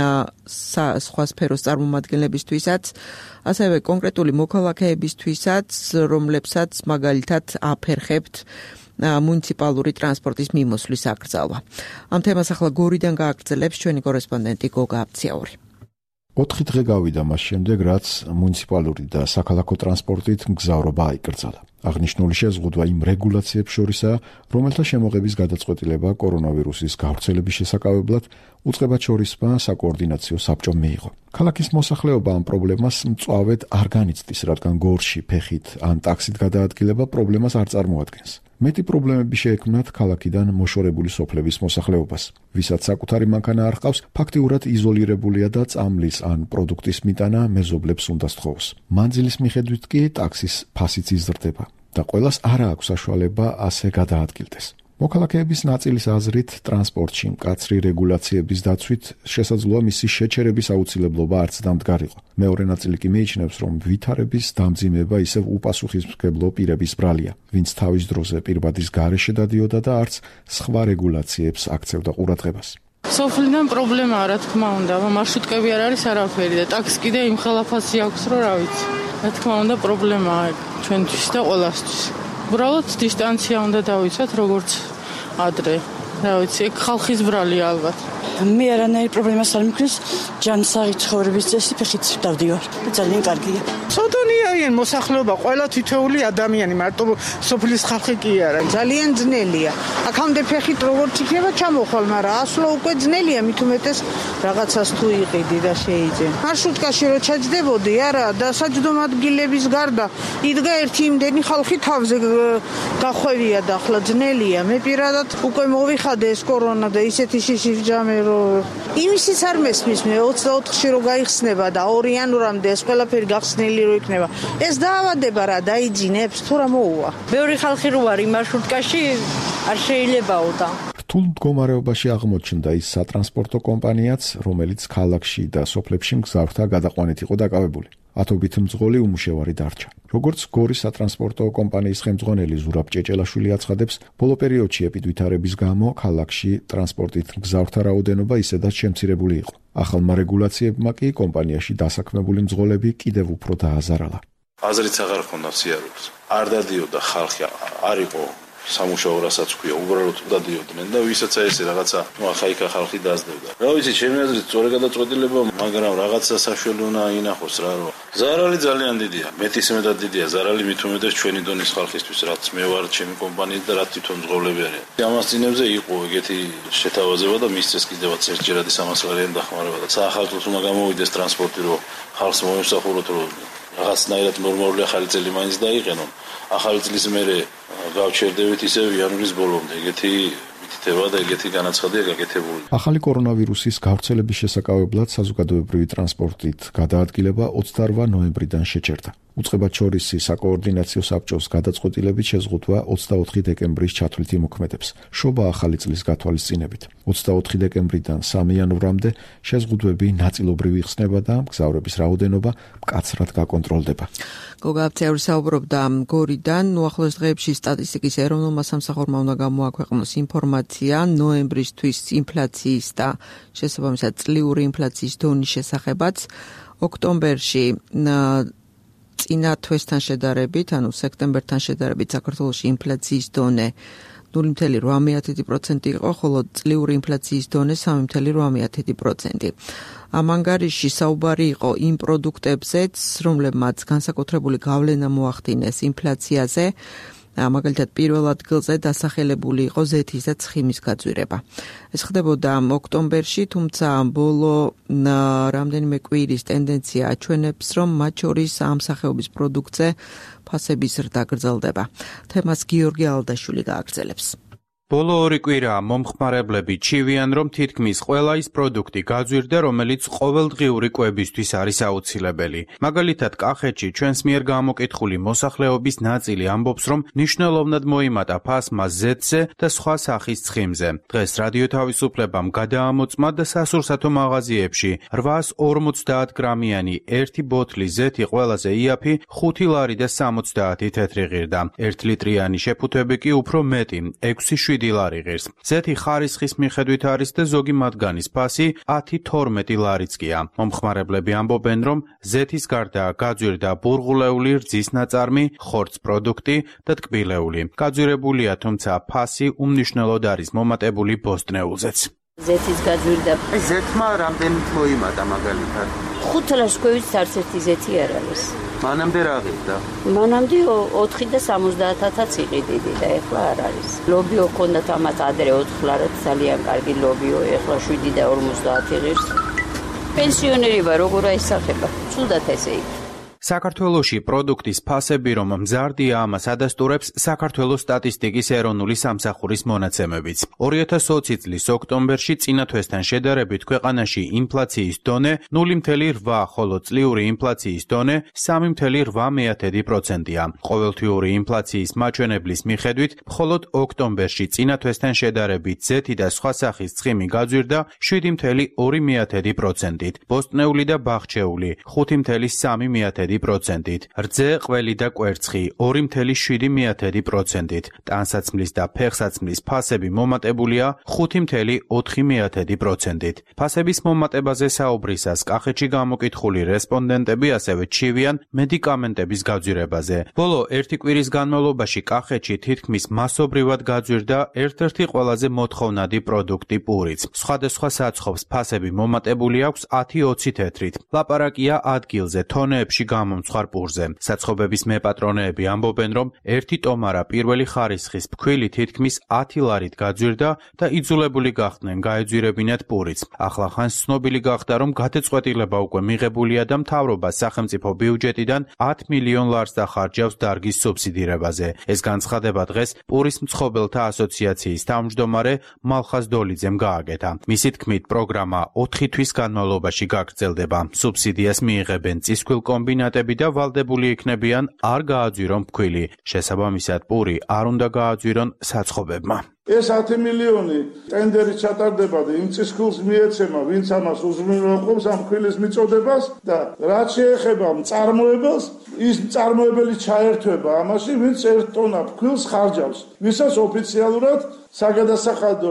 სხვა სფეროს წარმომადგენლებისთვისაც, ასევე კონკრეტული მოქალაქეებისთვისაც, რომლებსაც მაგალითად აფერხებთ მუნიციპალური ტრანსპორტის მიმოსვლის აკრძალვა. ამ თემას ახლა გორიდან გააგრძელებს ჩვენი კორესპონდენტი გოგა აბციაური. ოთხი დღე გავიდა მას შემდეგ, რაც მუნიციპალური და საქალაქო ტრანსპორტით მგზავრობა აიკრძალა. აღნიშნული შეზღუდვა იმ რეგულაციებს შორისაა, რომელთა შემოღების გადაწყვეტილება კორონავირუსის გავრცელების შესაკავებლად უწყებად შორისმა საკოორდინაციო საბჭომ მიიღო. ქალაქის მოსახლეობა ამ პრობლემას მწვავედ არ განიცდის, რადგან გორში, ფეხით ან ტაქსით გადაადგილება პრობლემას არ წარმოადგენს. მეტი პრობლემები შეექმნათ ქალაქიდან მოშორებული სოფლების მოსახლეობას, ვისაც საკუთარი მანქანა არ ჰყავს, ფაქტიურად იზოლირებულია და წამლის ან პროდუქტის მიტანა მეზობლებს უნდა სთხოვოს. მანძილის მიხედვით კი ტაქსის ფასიც იზრდება და ყველას არ აქვს საშუალება ასე გადაადგილდეს. მოქალაქეების ნაწილის აზრით, ტრანსპორტში მკაცრი რეგულაციების დაცვით შესაძლოა მისი შეჩერების აუცილებლობა არც დამდგარიყო. მეორე ნაწილი კი მიიჩნევს, რომ ვითარების დამძიმება ისევ უპასუხისმგებლო პირების ბრალია, ვინც თავის დროზე პირბადის გარეშე დადიოდა და არც სხვა რეგულაციებს აქცევდა ყურადღებას. სოფლიდან პრობლემაა, რა თქმა უნდა, მარშრუტკები არ არის არაფერი და ტაქსი კიდე იმ ხელაფასი აქვს, რომ რა ვიცი. რა თქმა უნდა, პრობლემაა ჩვენთვის და ყველასთვის. უბრალოდ დისტანცია უნდა დავიცვათ, როგორც ადრე. რა ვიცი, ეგ ხალხის ბრალია ალბათ. მე არანაირი პრობლემას არ მქონს, ჯანსაღი ცხოვრების წესი ფეხით დავდივარ. ძალიან კარგია. სოდონია მოსახლეობა, ყველა თითოეული ადამიანი, მარტო სოფლის ხალხი კი არა. ძალიან ძნელია. აქამდე ფეხით როგორც იქნება ჩამოხვალ, მაგრამ ასვლა უკვე ძნელია, მით უმეტეს რაღაცას თუ იყიდი და შეიძენ. მარშრუტკაში რო ჩაჯდებოდი, არა, და საჯდომ ადგილების გარდა იდგა ერთი იმდენი ხალხი თავზე გახვევია და ახლა ძნელია. მე პირადად უკვე მოვიხადე ეს კორონა და ისეთი შიშიჯამე იმისიც არ მესმის მე ოცდაოთხში რო გაიხსნება და ორი იანვრამდე ეს ყველაფერი გახსნილი რო იქნება ეს დაავადება რა დაიძინებს თუ რა მოუვა ბევრი ხალხი რო არის მარშრუტკაში არ შეიძლებაო და რთულ მდგომარეობაში აღმოჩნდა ის სატრანსპორტო კომპანიაც რომელიც ქალაქში და სოფლებში მგზავრთა გადაყვანით იყო დაკავებული ათობით მძღოლი უმუშევარი დარჩა. როგორც გორის სატრანსპორტო კომპანიის ხელმძღვანელი ზურაბ ჭეჭელაშვილი აცხადებს, ბოლო პერიოდში ეპიდვითარების გამო ქალაქში ტრანსპორტით მგზავრთა რაოდენობა ისედაც შემცირებული იყო. ახალმა რეგულაციებმა კი კომპანიაში დასაქმებული მძღოლები კიდევ უფრო დააზარალა. აზრიც აღარ ჰქონდა სიარულს. არ დადიოდა ხალხი, არ იყო სამუშაო რასაც ქვია, უბრალოდ დადიოდნენ და ვისაც ეს რაღაცა, ნუ ახაიქა ხალხი დაძდებდა. რა ვიცი, ჩემი აზრით სწორი გადაწყვეტილება, მაგრამ რაღაცა საშველი უნდა ინახოს რა, რომ ზარალი ძალიან დიდია, მეტისმეტად დიდია ზარალი მით უმეტეს ჩვენი დონის ხალხისთვის, რაც მე ვარ ჩემი კომპანიის და რაც თვითონ მძღოლები არიან. ამას წინებზე იყო ეგეთი შეთავაზება და მისცეს კიდევაც ერთჯერადი სამას ლარიანი დახმარება და საახალწლოს უნდა გამოვიდეს ტრანსპორტი, რომ ხალხს მოემსახუროთ, რომ რაღაცნაირად ნორმალური ახალი წელი მაინც დაიყენონ. ახალი წლის მერე გავჩერდებით ისევ იანვრის ბოლომდე. ეგეთი მითითება და ეგეთი განაცხადია გაკეთებული. ახალი კორონავირუსის გავრცელების შესაკავებლად საზოგადოებრივი ტრანსპორტით გადაადგილება ოცდაორვა ნოემბრიდან შეჩერდა. უწყებად შორისი საკოორდინაციო საბჭოს გადაწყვეტილებით შეზღუდვა ოცდაოთხი დეკემბრის ჩათვლითი მოქმედებს. შობა ახალი წლის გათვალისწინებით. ოცდაოთხი დეკემბრიდან სამი იანვრამდე შეზღუდვები ნაწილობრივ იხსნება და მგზავრების რაოდენობა მკაცრად გაკონტროლდება. გოგაბცევრი საუბრობდა გორიდან, უახლოეს დღეებში სტატისტიკის ეროვნულმა სამსახურმა უნდა გამოაქვეყნოს ინფორმაცია ნოემბრისთვის ინფლაციის და შესაბამისად წლიური ინფლაციის დონის შესახებაც. ოქტომბერში წინა თვესთან შედარებით, ანუ სექტემბერთან შედარებით საქართველოში ინფლაციის დონე ნული მცდელობა რვა პროცენტი იყო, ხოლო წლიური ინფლაციის დონე სამი მცდელობა პროცენტი. ამ ანგარიში საუბარი იყო იმ პროდუქტებზეც, რომლებმაც განსაკუთრებული გავლენა მოახდინეს ინფლაციაზე. მაგალითად პირველ ადგილზე დასახელებული იყო ზეთის და ცხიმის გაძვირება. ეს ხდებოდა ოქტომბერში, თუმცა ბოლო რამდენიმე კვირის ტენდენცია აჩვენებს, რომ მათ შორის ამ სახეობის პროდუქტზე ფასების ზრდა გრძელდება. თემას გიორგი ალდაშვილი გააგრძელებს. ბოლო ორი კვირაა მომხმარებლები ჩივიან, რომ თითქმის ყველა ის პროდუქტი გაძვირდა, რომელიც ყოველდღიური კვებისთვის არის აუცილებელი. მაგალითად, კახეთში ჩვენს მიერ გამოკითხული მოსახლეობის ნაწილი ამბობს, რომ მნიშვნელოვნად მოიმატა ფასმა ზეთზე და სხვა სახის ცხიმზე. დღეს რადიო თავისუფლებამ გადაამოწმა და სასურსათო მაღაზიებში რვაას ორმოცდაათ გრამიანი ერთი ბოთლი ზეთი ყველაზე იაფი ხუთი ლარი და სამოცდაათი თეთრი ღირდა. ერთ ლიტრიანი შეფუთვები კი უფრო მეტი, ექვსი შვიდი ლარი ღირს. ზეთი ხარისხის მიხედვით არის და ზოგი მათგანის ფასი ათი თორმეტი ლარიცკია. მომხმარებლები ამბობენ, რომ ზეთის გარდა გაძვირდა ბურღულეული რძის ნაწარმი, ხორც პროდუქტი და ტკბილეული. გაძვირებულია, თუმცა ფასი უმნიშვნელოდ არის მომატებული ბოსტნეულზეც. ზეთის გაძვირდა. ზეთმა რამდენით მოიმატა მაგალითად? ხუთ ლაშქროვის არც ერთი ზეთი არ არის. მანამდე რა ღირდა? მანამდე ოთხი და სამოცდაათათაც იყიდიდი და ეხლა არ არის. ლობიო ჰქონდათ ამათ ადრე ოთხ ლარად ძალიან კარგი ლობიო, ეხლა შვიდი და ორმოცდაათი ღირს. პენსიონერი ვარ, როგორ აისახება? ცუდად ესე იქ. საქართველოში პროდუქტის ფასები რომ მზარდია, ამას ადასტურებს საქართველოს სტატისტიკის ეროვნული სამსახურის მონაცემებიც. ორი ათას ოცი წლის ოქტომბერში წინა თვესთან შედარებით ქვეყანაში ინფლაციის დონე ნული ფاصله რვა, ხოლო წლიური ინფლაციის დონე სამი ფاصله რვა პროცენტია. ყოველთვიური ინფლაციის მაჩვენებლის მიხედვით, მხოლოდ ოქტომბერში წინა თვესთან შედარებით ზეთი და სხვა სახის ცხიმი გაძვირდა შვიდი ფاصله ორი პროცენტით, ბოსტნეული და ბაღჩეული ხუთი ფاصله სამი პროცენტით, რძე, ყველი და კვერცხი ორი ფاصله შვიდი პროცენტით, ტანსაცმლის და ფეხსაცმლის ფასები მომატებულია ხუთი ფاصله ოთხი პროცენტით. ფასების მომატებაზე საუბრისას კახეთში გამოკითხული რესპონდენტები ასევე ჩივიან მედიკამენტების გაძვირებაზე. ბოლო ერთი კვირის განმავლობაში კახეთში თითქმის მასობრივად გაძვირდა ერთ-ერთი ყველაზე მოთხოვნადი პროდუქტი პურიც. სხვადასხვა საცხობს ფასები მომატებული აქვს ათი ოცი თეთრით. ლაპარაკია ადგილზე თონეებში გამომცხარ პურზე. საცხობების მეპატრონეები ამბობენ, რომ ერთი ტომარა პირველი ხარისხის ფქვილი თითქმის ათი ლარით გაძვირდა და იძულებული გახდნენ გაეძვირებინათ პურიც. ახლახანს ცნობილი გახდა, რომ გადაწყვეტილება უკვე მიღებულია და მთავრობა სახელმწიფო ბიუჯეტიდან ათ მილიონ ლარს დახარჯავს დარგის სუბსიდირებაზე. ეს განცხადება დღეს პურის მცხოველთა ასოციაციის თავმჯდომარე მალხაზ დოლიძემ გააკეთა. მისი თქმით, პროგრამა ოთხი თვის განმავლობაში გაგრძელდება. სუბსიდიას მიიღებენ წისქვილ კომბინატები და ვალდებული იქნებიან არ გააძვირონ ფქვილი. შესაბამისად, პური არ უნდა გააძვირონ საცხობებმა. ეს ათი მილიონი ტენდერი ჩატარდება და იმ წისქვილს მიეცემა, ვინც ამას უზრუნველყოფს ამ ფქვილის მიწოდებას და რაც შეეხება მწარმოებელს, ის მწარმოებელი ჩაერთვება ამაში, ვინც ერთ ტონა ფქვილს ხარჯავს, ვისაც ოფიციალურად საგადასახადო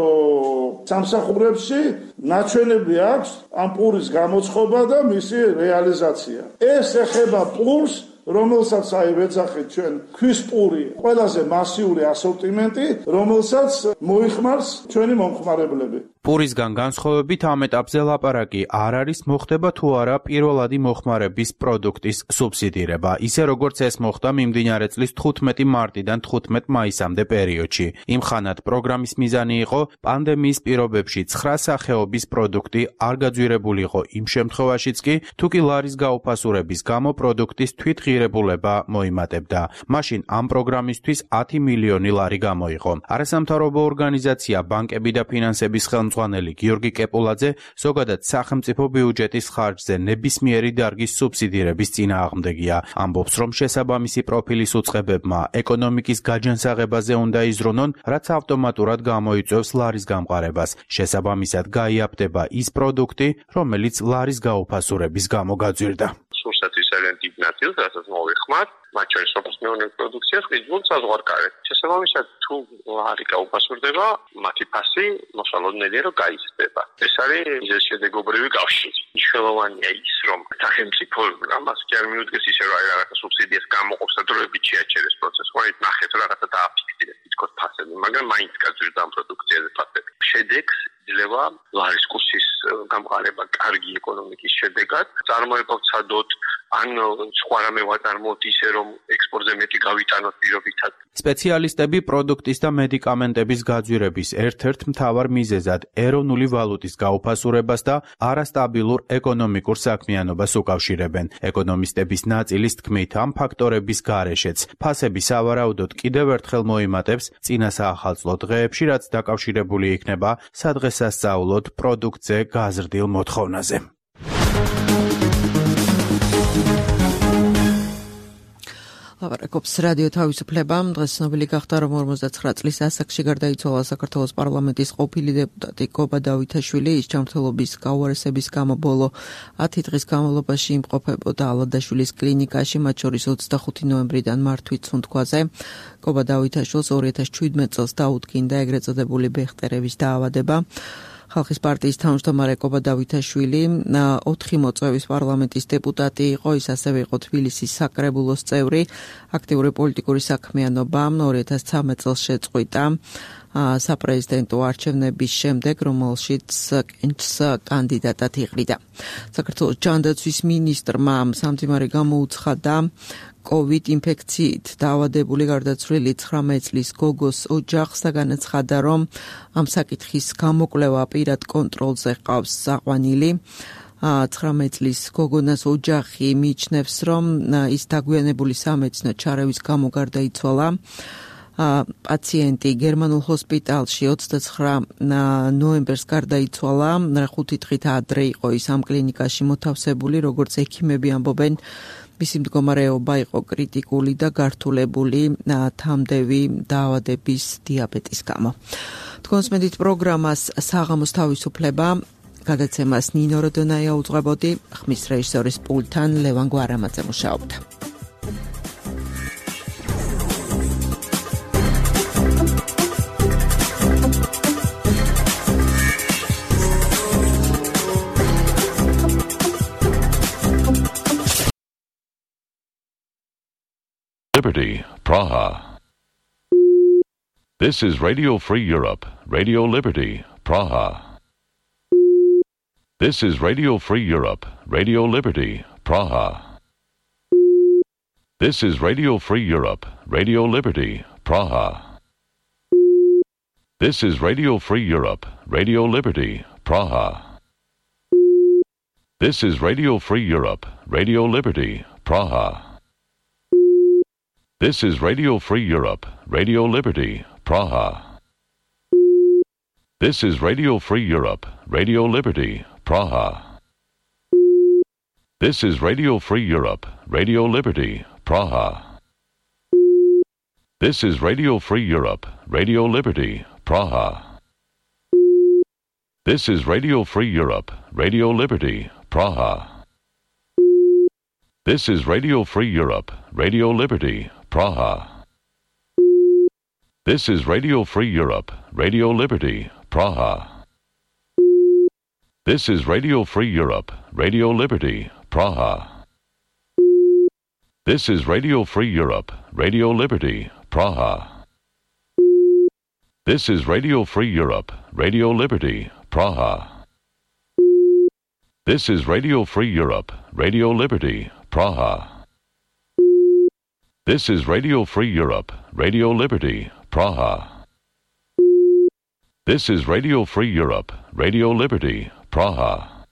სამსახურებში ნაჩვენები აქვს ამ პურის გამოცხობა და მისი რეალიზაცია. ეს ეხება პურს, რომელსაც აი ვეძახით ჩვენ ქვის პური, ყველაზე მასიური ასორტიმენტი, რომელსაც მოიხმარს ჩვენი მომხმარებლები. პურისგან განსხვავებით ამ ეტაპზე ლაპარაკი არ არის მოხდება თუ არა პირველადი მოხმარების პროდუქტის სუბსიდირება, ისე როგორც ეს მოხდა მიმდინარე წლის თხუთმეტი მარტიდან თხუთმეტ მაისამდე პერიოდში. იმ ხანად პროგრამის მიზანი იყო პანდემიის პირობებში ცხრა სახეობის პროდუქტი არ გაძვირებულიყო იმ შემთხვევაშიც კი, თუ კი ლარის გაუფასურების გამო პროდუქტის თვითღირებულება მოიმატებდა. მაშინ ამ პროგრამისთვის ათი მილიონი ლარი გამოიყო. არასამთავრობო ორგანიზაცია ბანკები და ფინანსების ხელმძღვანელი გიორგი კეპულაძე ზოგადად სახელმწიფო ბიუჯეტის ხარჯზე ნებისმიერი დარგის სუბსიდირების წინააღმდეგია. ამბობს, რომ შესაბამისი პროფილის უწყებებმა ეკონომიკის გაჯანსაღებაზე უნდა იზრუნონ, რაც ავტომატურად გამოიწვევს ლარის გამყარებას. შესაბამისად გაიაფდება ის პროდუქტი, რომელიც ლარის გაუფასურების გამო გაძვირდა. სურსათის ძალიან დიდ ნაწილს, რასაც მოვიხმართ, მათ შორის როგორც მეურნეობის პროდუქციას, ყიდულ საზღვარგარეთ. შესაბამისად, თუ ლარი გაუფასურდება, მათი ფასი მოსალოდნელია, რომ გაიზრდება. ეს არის მიზეზშედეგობრივი კავშირი. მნიშვნელოვანია ის, რომ სახელმწიფო ამას კი არ მიუდგეს ისე, რომ რაღაცა სუბსიდიას გამოყოფს და დროებით შეაჩერეს პროცესს. ხოით ნახეთ, რომ რაღაცა დააფიქსირეს თითქოს ფასები, მაგრამ მაინც გაძვირდა ამ პროდუქციაზე ფასები. შედეგს ძლევა ლარის კურსის გამყარება კარგი ეკონომიკის შედეგად. წარმოება ვცადოთ, ან სხვა რამე ვაწარმოოთ ისე, რომ ექსპორტზე მეტი გავიტანოთ პირობითად. სპეციალისტები პროდუქტის და მედიკამენტების გაძვირების ერთ-ერთ მთავარ მიზეზად ეროვნული ვალუტის გაუფასურებას და არასტაბილურ ეკონომიკურ საქმიანობას უკავშირებენ. ეკონომისტების ნაწილის თქმით, ამ ფაქტორების გარეშეც ფასები სავარაუდოდ კიდევ ერთხელ მოიმატებს წინა საახალწლო დღეებში, რაც დაკავშირებული იქნება სადღესასწაულოდ პროდუქტზე გაზრდილ მოთხოვნაზე. ლაპარაკობს რადიო თავისუფლება. დღეს ცნობილი გახდა, რომ ორმოცდაცხრა წლის ასაკში გარდაიცვალა საქართველოს პარლამენტის ყოფილი დეპუტატი გობა დავითაშვილი. ის ჯანმრთელობის გაუარესების გამო ბოლო ათი დღის განმავლობაში იმყოფებოდა ალადაშვილის კლინიკაში, მათ შორის ოცდახუთი ნოემბრიდან მართვით სუნთქვაზე. გობა დავითაშვილს ორი ათას შვიდმეტ წელს დაუდგინდა ეგრეთ წოდებული ბეხტერევის დაავადება. ხალხის პარტიის თავმჯდომარე გობა დავითაშვილი ოთხი მოწვევის პარლამენტის დეპუტატი იყო, ის ასევე იყო თბილისის საკრებულოს წევრი. აქტიური პოლიტიკური საქმიანობა ორი ათას ცხრამეტ წელს შეწყვიტა საპრეზიდენტო არჩევნების შემდეგ, რომელშიც კენჭს კანდიდატად იყრიდა. საქართველოს ჯანდაცვის მინისტრმა სამძიმარი გამოუცხადა კოვიდ ინფექციით დაავადებული გარდაცვლილი ცხრამეტ წლის გოგოს ოჯახს და განაცხადა, რომ ამ საკითხის გამოკვლევა პირად კონტროლზე ყავს აყვანილი. ცხრამეტ წლის გოგონას ოჯახი მიიჩნევს, რომ ის დაგვიანებული სამედიცინო ჩარევის გამო გარდაიცვალა. პაციენტი გერმანულ ჰოსპიტალში ოცდაცხრა ნოემბერს გარდაიცვალა. ხუთი დღით ადრე იყო ის ამ კლინიკაში მოთავსებული, როგორც ექიმები ამბობენ. მისი მდგომარეობა იყო კრიტიკული და გართულებული თამდევი დაავადების დიაბეტის გამო. თქვენს მედით პროგრამას საღამოს თავისუფლება გადაცემას ნინო როდონაია უძღვებოდი, ხმის რეჟისორის პულტთან ლევან გვარამაძე მუშაობდა. Liberty, Praha. This is Radio Free Europe, Radio Liberty, Praha. This is Radio Free Europe, Radio Liberty, Praha. This is Radio Free Europe, Radio Liberty, Praha. This is Radio Free Europe, Radio Liberty, Praha. This is Radio Free Europe, Radio Liberty, Praha. This is Radio Free Europe, Radio Liberty, Praha. This is Radio Free Europe, Radio Liberty, Praha. This is Radio Free Europe, Radio Liberty, Praha. This is Radio Free Europe, Radio Liberty, Praha. This is Radio Free Europe, Radio Liberty, Praha. This is Radio Free Europe, Radio Liberty, Praha. This is Radio Free Europe, Radio Liberty, Praha. This is Radio Free Europe, Radio Liberty, Praha. This is Radio Free Europe, Radio Liberty, Praha. This is Radio Free Europe, Radio Liberty, Praha. This is Radio Free Europe, Radio Liberty, Praha. This is Radio Free Europe, Radio Liberty, Praha. This is Radio Free Europe, Radio Liberty, Praha.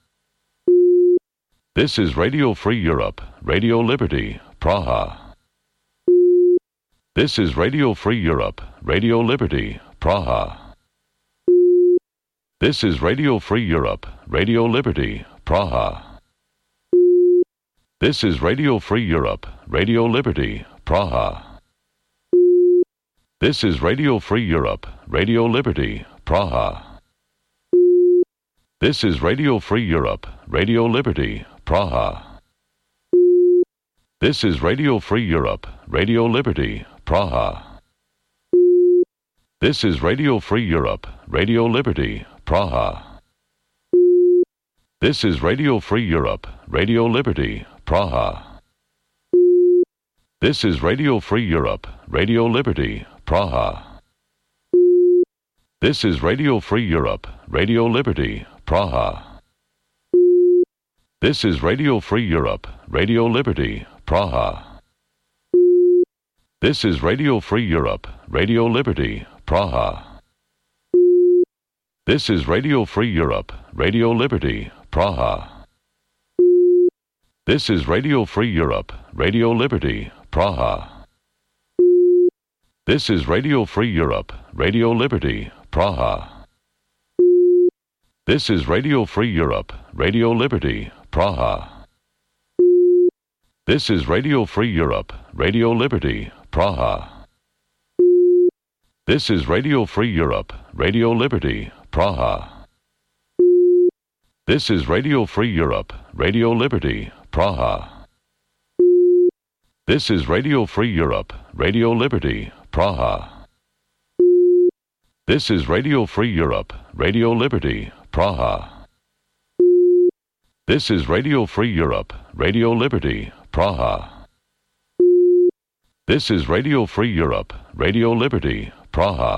This is Radio Free Europe, Radio Liberty, Praha. This is Radio Free Europe, Radio Liberty, Praha. This is Radio Free Europe, Radio Liberty, Praha. This is Radio Free Europe, Radio Liberty, Praha. This is Radio Free Europe, Radio Liberty, Praha. This is Radio Free Europe, Radio Liberty, Praha. This is Radio Free Europe, Radio Liberty, Praha. This is Radio Free Europe, Radio Liberty, Praha. This is Radio Free Europe, Radio Liberty, Praha. This is Radio Free Europe, Radio Liberty, Praha. This is Radio Free Europe, Radio Liberty, Praha. This is Radio Free Europe, Radio Liberty, Praha. This is Radio Free Europe, Radio Liberty, Praha. This is Radio Free Europe, Radio Liberty, Praha. This is Radio Free Europe, Radio Liberty, Praha. This is Radio Free Europe, Radio Liberty, Praha. This is Radio Free Europe, Radio Liberty, Praha. This is Radio Free Europe, Radio Liberty, Praha. This is Radio Free Europe, Radio Liberty, Praha. This is Radio Free Europe, Radio Liberty, Praha. This is Radio Free Europe, Radio Liberty, Praha. This is Radio Free Europe, Radio Liberty, Praha. This is Radio Free Europe, Radio Liberty, Praha. This is Radio Free Europe, Radio Liberty, Praha.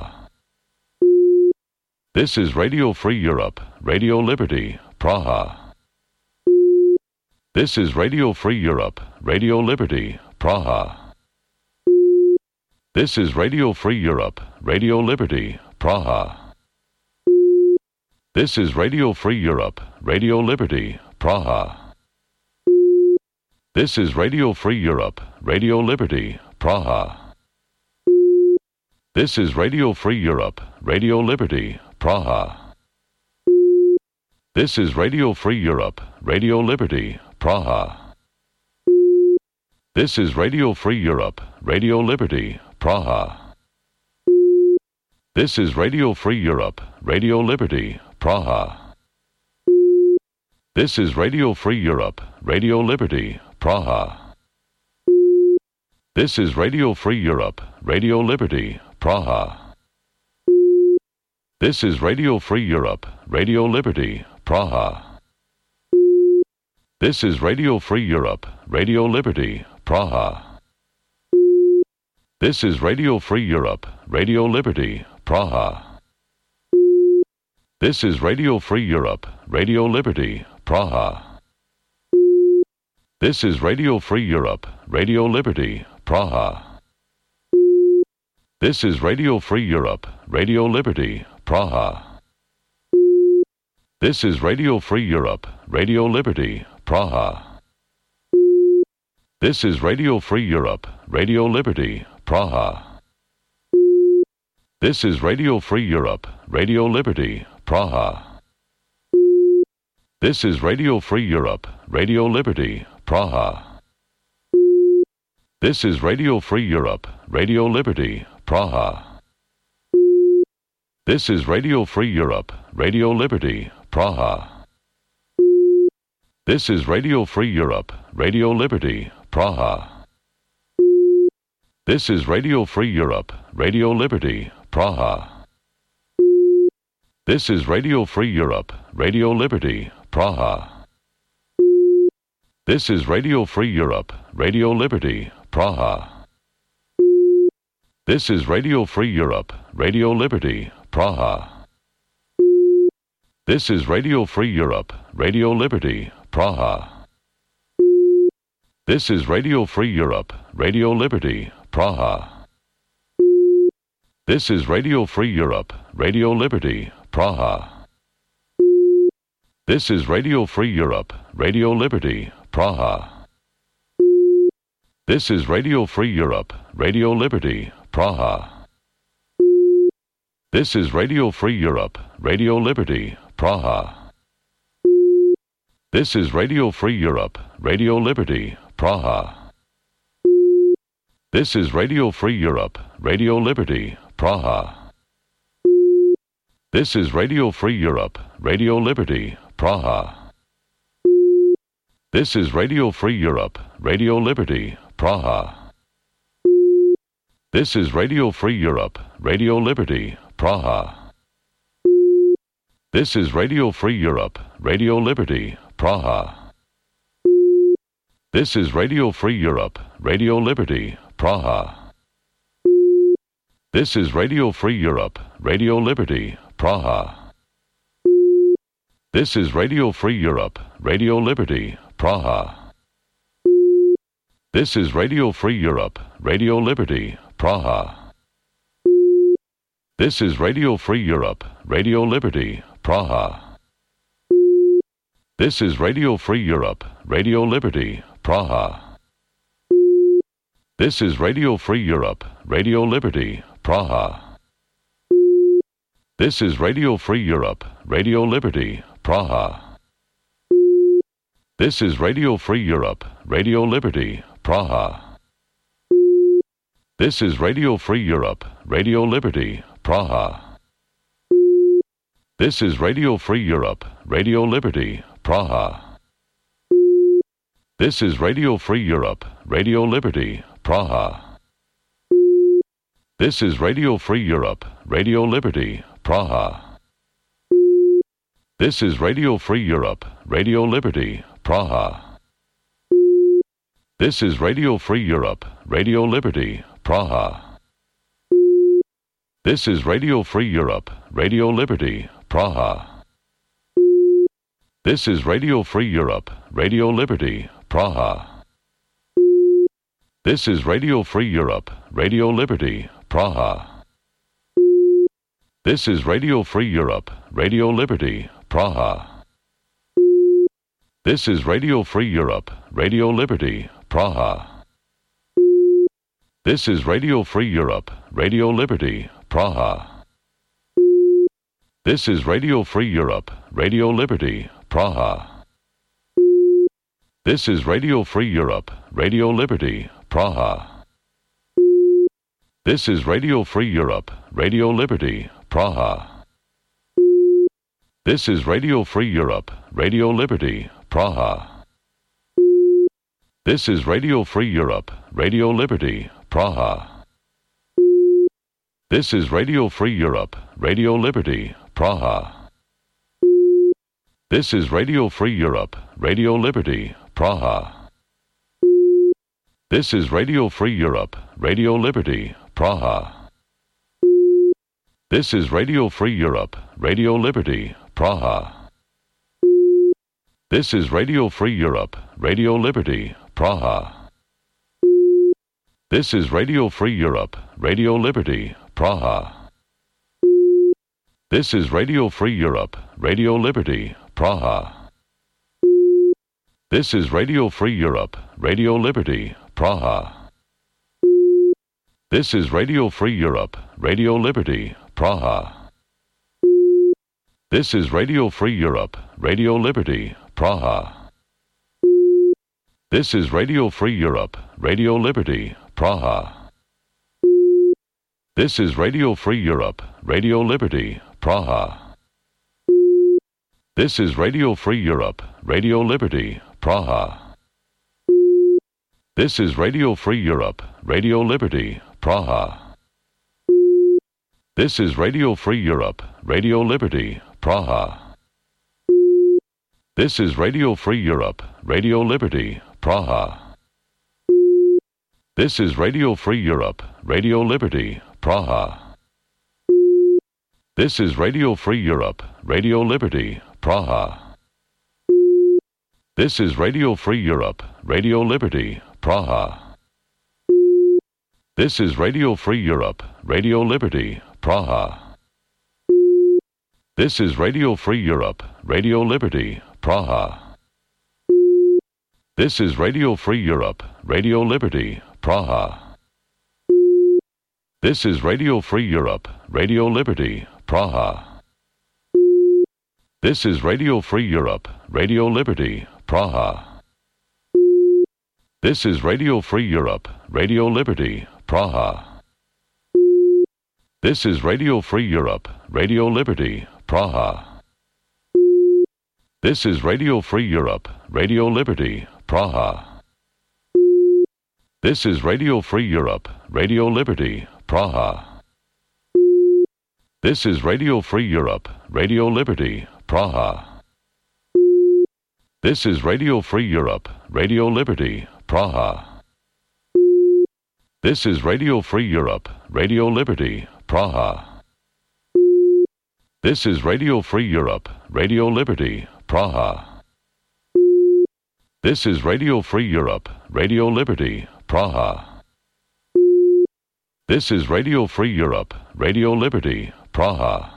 This is Radio Free Europe, Radio Liberty, Praha. This is Radio Free Europe, Radio Liberty, Praha. This is Radio Free Europe, Radio Liberty, Praha. This is Radio Free Europe, Radio Liberty, Praha. This is Radio Free Europe, Radio Liberty, Praha. This is Radio Free Europe, Radio Liberty, Praha. This is Radio Free Europe, Radio Liberty, Praha. This is Radio Free Europe, Radio Liberty, Praha. This is Radio Free Europe, Radio Liberty, Praha. This is Radio Free Europe, Radio Liberty, Praha. This is Radio Free Europe, Radio Liberty, Praha. This is Radio Free Europe, Radio Liberty, Praha. This is Radio Free Europe, Radio Liberty, Praha. This is Radio Free Europe, Radio Liberty, Praha. This is Radio Free Europe, Radio Liberty, Praha. This is Radio Free Europe, Radio Liberty, Praha. This is Radio Free Europe, Radio Liberty, Praha. This is Radio Free Europe, Radio Liberty, Praha. This is Radio Free Europe, Radio Liberty, Praha. This is Radio Free Europe, Radio Liberty, Praha. This is Radio Free Europe, Radio Liberty, Praha. This is Radio Free Europe, Radio Liberty, Praha. This is Radio Free Europe, Radio Liberty, Praha. This is Radio Free Europe, Radio Liberty, Praha. This is Radio Free Europe, Radio Liberty, Praha. This is Radio Free Europe, Radio Liberty, Praha. This is Radio Free Europe, Radio Liberty, Praha. This is Radio Free Europe, Radio Liberty, Praha. This is Radio Free Europe, Radio Liberty, Praha. This is Radio Free Europe, Radio Liberty, Praha. This is Radio Free Europe, Radio Liberty, Praha. This is Radio Free Europe, Radio Liberty, Praha. This is Radio Free Europe, Radio Liberty, Praha. This is Radio Free Europe, Radio Liberty, Praha. This is Radio Free Europe, Radio Liberty, Praha. This is Radio Free Europe, Radio Liberty, Praha. This is Radio Free Europe, Radio Liberty, Praha. This is Radio Free Europe, Radio Liberty, Praha. This is Radio Free Europe, Radio Liberty, Praha. This is Radio Free Europe, Radio Liberty, Praha. This is Radio Free Europe, Radio Liberty, Praha. This is Radio Free Europe, Radio Liberty, Praha. This is Radio Free Europe, Radio Liberty, Praha. This is Radio Free Europe, Radio Liberty, Praha. This is Radio Free Europe, Radio Liberty, Praha. This is Radio Free Europe, Radio Liberty, Praha. This is Radio Free Europe, Radio Liberty, Praha. This is Radio Free Europe, Radio Liberty, Praha. This is Radio Free Europe, Radio Liberty, Praha. This is Radio Free Europe, Radio Liberty, Praha. This is Radio Free Europe, Radio Liberty, Praha. This is Radio Free Europe, Radio Liberty, Praha. This is Radio Free Europe, Radio Liberty, Praha. This is Radio Free Europe, Radio Liberty, Praha. This is Radio Free Europe, Radio Liberty, Praha. This is Radio Free Europe, Radio Liberty, Praha. This is Radio Free Europe, Radio Liberty, Praha. This is Radio Free Europe, Radio Liberty, Praha. This is Radio Free Europe, Radio Liberty, Praha. This is Radio Free Europe, Radio Liberty, Praha. This is Radio Free Europe, Radio Liberty, Praha. This is Radio Free Europe, Radio Liberty, Praha. This is Radio Free Europe, Radio Liberty, Praha. This is Radio Free Europe, Radio Liberty, Praha. This is Radio Free Europe, Radio Liberty, Praha. This is Radio Free Europe, Radio Liberty, Praha. This is Radio Free Europe, Radio Liberty, Praha. This is Radio Free Europe, Radio Liberty, Praha. This is Radio Free Europe, Radio Liberty, Praha. This is Radio Free Europe, Radio Liberty, Praha. This is Radio Free Europe, Radio Liberty, Praha. This is Radio Free Europe, Radio Liberty, Praha. This is Radio Free Europe, Radio Liberty, Praha. This is Radio Free Europe, Radio Liberty, Praha. This is Radio Free Europe, Radio Liberty, Praha. This is Radio Free Europe, Radio Liberty, Praha. This is Radio Free Europe, Radio Liberty, Praha. This is Radio Free Europe, Radio Liberty, Praha. This is Radio Free Europe, Radio Liberty, Praha. This is Radio Free Europe, Radio Liberty, Praha. This is Radio Free Europe, Radio Liberty, Praha. This is Radio Free Europe, Radio Liberty, Praha. This is Radio Free Europe, Radio Liberty, Praha. This is Radio Free Europe, Radio Liberty, Praha. This is Radio Free Europe, Radio Liberty, Praha. This is Radio Free Europe, Radio Liberty, Praha. This is Radio Free Europe, Radio Liberty, Praha. This is Radio Free Europe, Radio Liberty, Praha. This is Radio Free Europe, Radio Liberty, Praha. This is Radio Free Europe, Radio Liberty, Praha. This is Radio Free Europe, Radio Liberty, Praha. This is Radio Free Europe, Radio Liberty, Praha. This is Radio Free Europe, Radio Liberty, Praha. This is Radio Free Europe, Radio Liberty, Praha. This is Radio Free Europe, Radio Liberty, Praha. This is Radio Free Europe, Radio Liberty, Praha. This is Radio Free Europe, Radio Liberty, Praha. This is Radio Free Europe, Radio Liberty, Praha. This is Radio Free Europe, Radio Liberty, Praha. This is Radio Free Europe, Radio Liberty, Praha.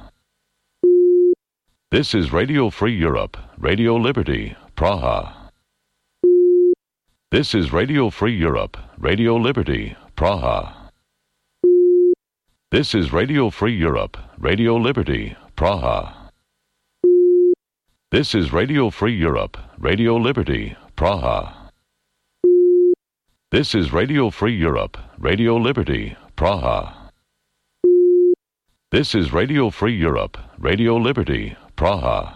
This is Radio Free Europe, Radio Liberty, Praha. This is Radio Free Europe, Radio Liberty, Praha. This is Radio Free Europe, Radio Liberty, Praha. This is Radio Free Europe, Radio Liberty, Praha. This is Radio Free Europe, Radio Liberty, Praha. This is Radio Free Europe, Radio Liberty, Praha.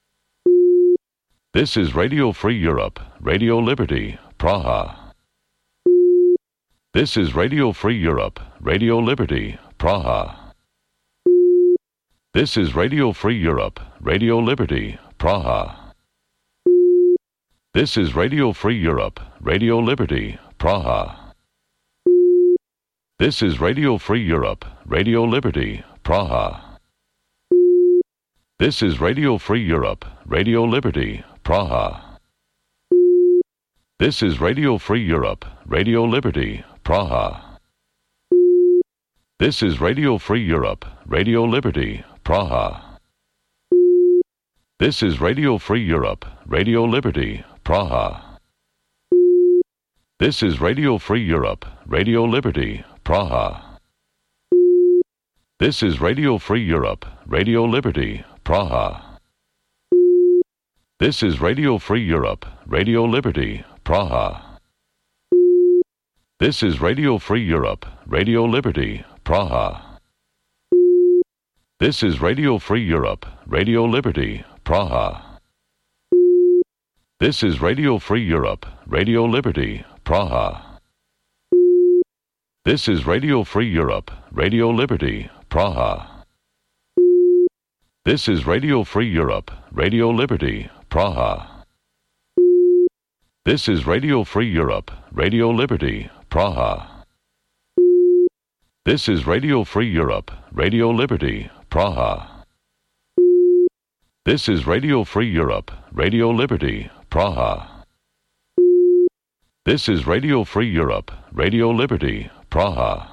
This is Radio Free Europe, Radio Liberty, Praha. This is Radio Free Europe, Radio Liberty, Praha. This is Radio Free Europe, Radio Liberty, Praha. This is Radio Free Europe, Radio Liberty, Praha. This is Radio Free Europe, Radio Liberty, Praha. This is Radio Free Europe, Radio Liberty, Praha. This is Radio Free Europe, Radio Liberty, Praha. This is Radio Free Europe, Radio Liberty, Praha. This is Radio Free Europe, Radio Liberty, Praha. This is Radio Free Europe, Radio Liberty, Praha. This is Radio Free Europe, Radio Liberty, Praha. This is Radio Free Europe, Radio Liberty, Praha. This is Radio Free Europe, Radio Liberty, Praha. This is Radio Free Europe, Radio Liberty, Praha. This is Radio Free Europe, Radio Liberty, Praha. This is Radio Free Europe, Radio Liberty, Praha. This is Radio Free Europe, Radio Liberty, Praha. This is Radio Free Europe, Radio Liberty, Praha. This is Radio Free Europe, Radio Liberty, Praha. This is Radio Free Europe, Radio Liberty, Praha. This is Radio Free Europe, Radio Liberty, Praha.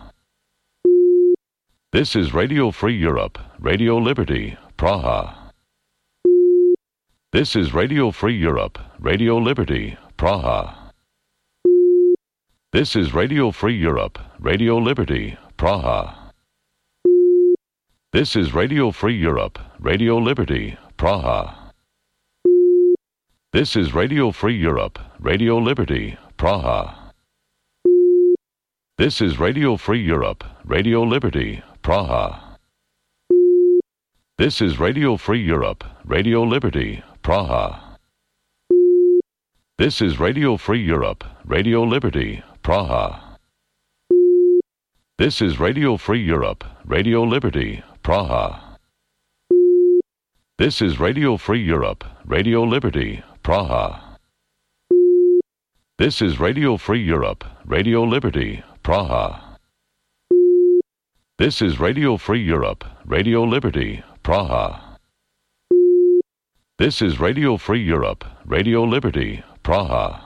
This is Radio Free Europe, Radio Liberty, Praha. This is Radio Free Europe, Radio Liberty, Praha. This is Radio Free Europe, Radio Liberty, Praha. This is Radio Free Europe, Radio Liberty, Praha. This is Radio Free Europe, Radio Liberty, Praha. This is Radio Free Europe, Radio Liberty, Praha. This is Radio Free Europe, Radio Liberty, Praha. This is Radio Free Europe, Radio Liberty, Praha. This is Radio Free Europe, Radio Liberty, Praha. This is Radio Free Europe, Radio Liberty, Praha. This is Radio Free Europe, Radio Liberty, Praha. This is Radio Free Europe, Radio Liberty, Praha. This is Radio Free Europe, Radio Liberty, Praha.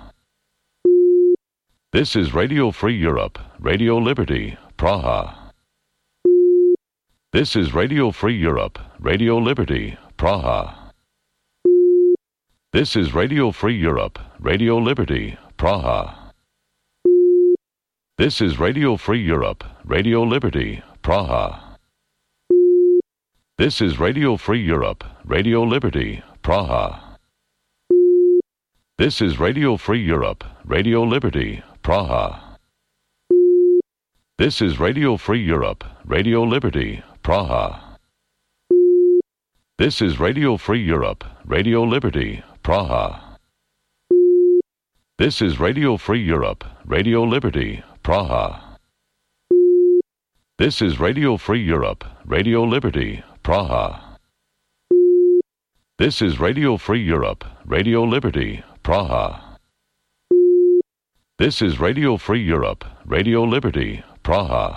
This is Radio Free Europe, Radio Liberty, Praha. This is Radio Free Europe, Radio Liberty, Praha. This is Radio Free Europe, Radio Liberty, Praha. This is Radio Free Europe, Radio Liberty, Praha. This is Radio Free Europe, Radio Liberty, Praha. This is Radio Free Europe, Radio Liberty, Praha. This is Radio Free Europe, Radio Liberty, Praha. This is Radio Free Europe, Radio Liberty, Praha. This is Radio Free Europe, Radio Liberty, Praha. This is Radio Free Europe, Radio Liberty, Praha. This is Radio Free Europe, Radio Liberty, Praha. This is Radio Free Europe, Radio Liberty, Praha.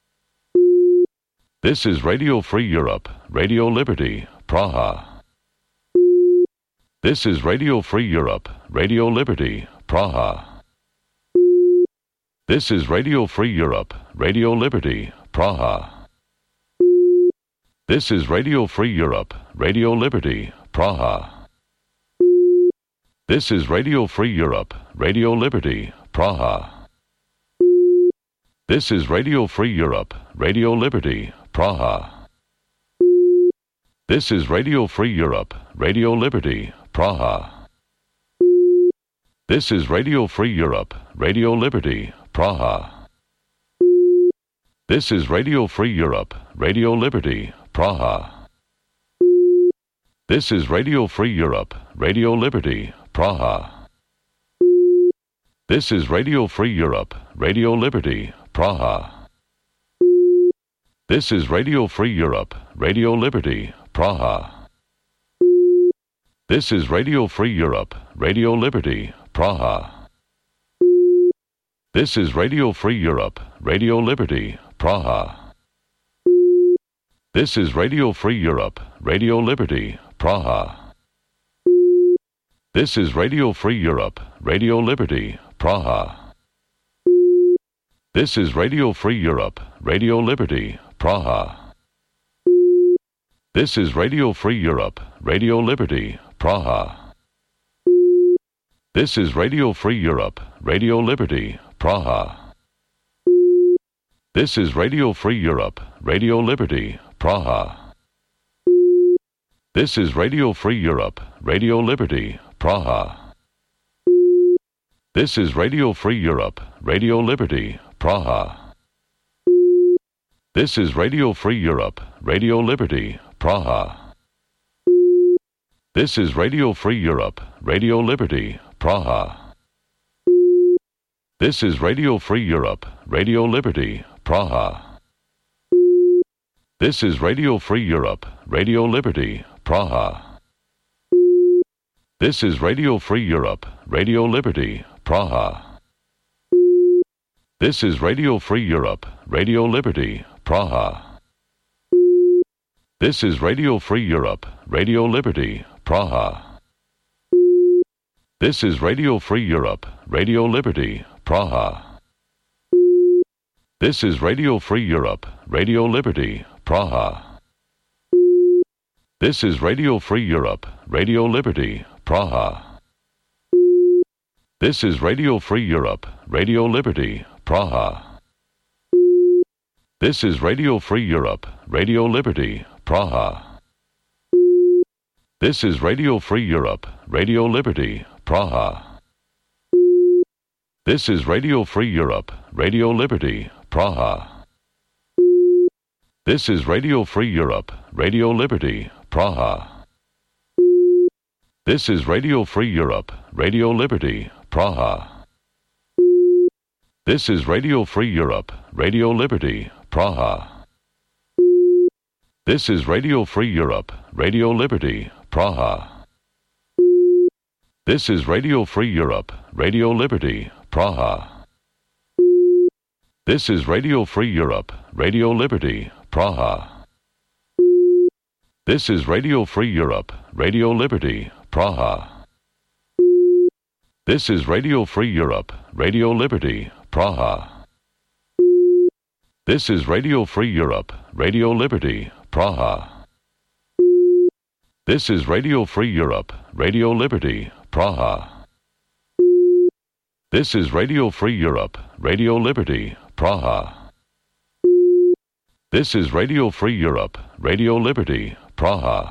This is Radio Free Europe, Radio Liberty, Praha. This is Radio Free Europe, Radio Liberty, Praha. This is Radio Free Europe, Radio Liberty, Praha. This is Radio Free Europe, Radio Liberty, Praha. This is Radio Free Europe, Radio Liberty, Praha. This is Radio Free Europe, Radio Liberty, Praha. This is Radio Free Europe, Radio Liberty, Praha. This is Radio Free Europe, Radio Liberty, Praha. This is Radio Free Europe, Radio Liberty, Praha. This is Radio Free Europe, Radio Liberty, Praha. This is Radio Free Europe, Radio Liberty, Praha. This is Radio Free Europe, Radio Liberty, Praha. This is Radio Free Europe, Radio Liberty, Praha. This is Radio Free Europe, Radio Liberty, Praha. This is Radio Free Europe, Radio Liberty, Praha. This is Radio Free Europe, Radio Liberty, Praha. This is Radio Free Europe, Radio Liberty, Praha. This is Radio Free Europe, Radio Liberty, Praha. This is Radio Free Europe, Radio Liberty, Praha. This is Radio Free Europe, Radio Liberty, Praha. This is Radio Free Europe, Radio Liberty, Praha. This is Radio Free Europe, Radio Liberty, Praha. This is Radio Free Europe, Radio Liberty, Praha. This is Radio Free Europe, Radio Liberty, Praha. This is Radio Free Europe, Radio Liberty, Praha. This is Radio Free Europe, Radio Liberty, Praha. This is Radio Free Europe, Radio Liberty, Praha. This is Radio Free Europe, Radio Liberty, Praha. This is Radio Free Europe, Radio Liberty, Praha. This is Radio Free Europe, Radio Liberty, Praha. This is Radio Free Europe, Radio Liberty, Praha. This is Radio Free Europe, Radio Liberty, Praha. This is Radio Free Europe, Radio Liberty, Praha. This is Radio Free Europe, Radio Liberty, Praha. This is Radio Free Europe, Radio Liberty, Praha. This is Radio Free Europe, Radio Liberty, Praha. This is Radio Free Europe, Radio Liberty, Praha. This is Radio Free Europe, Radio Liberty, Praha. This is Radio Free Europe, Radio Liberty, Praha. This is Radio Free Europe, Radio Liberty, Praha. This is Radio Free Europe, Radio Liberty, Praha. This is Radio Free Europe, Radio Liberty, Praha. This is Radio Free Europe, Radio Liberty, Praha. This is Radio Free Europe, Radio Liberty, Praha. This is Radio Free Europe, Radio Liberty, Praha. This is Radio Free Europe, Radio Liberty, Praha. This is Radio Free Europe, Radio Liberty, Praha. This is Radio Free Europe, Radio Liberty, Praha.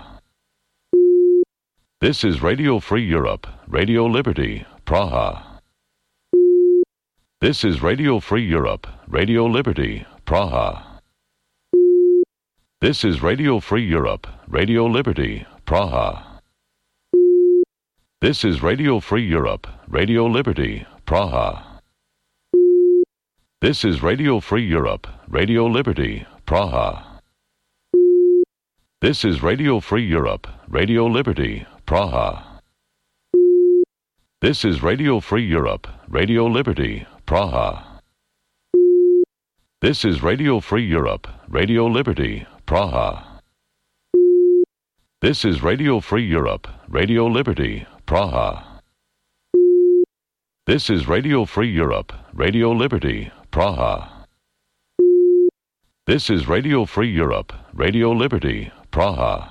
This is Radio Free Europe, Radio Liberty, Praha. This is Radio Free Europe, Radio Liberty, Praha. This is Radio Free Europe, Radio Liberty, Praha. This is Radio Free Europe, Radio Liberty, Praha. This is Radio Free Europe, Radio Liberty, Praha. This is Radio Free Europe, Radio Liberty, Praha. This is Radio Free Europe, Radio Liberty, Praha. This is Radio Free Europe, Radio Liberty, Praha. This is Radio Free Europe, Radio Liberty, Praha. This is Radio Free Europe, Radio Liberty, Praha. This is Radio Free Europe, Radio Liberty, Praha.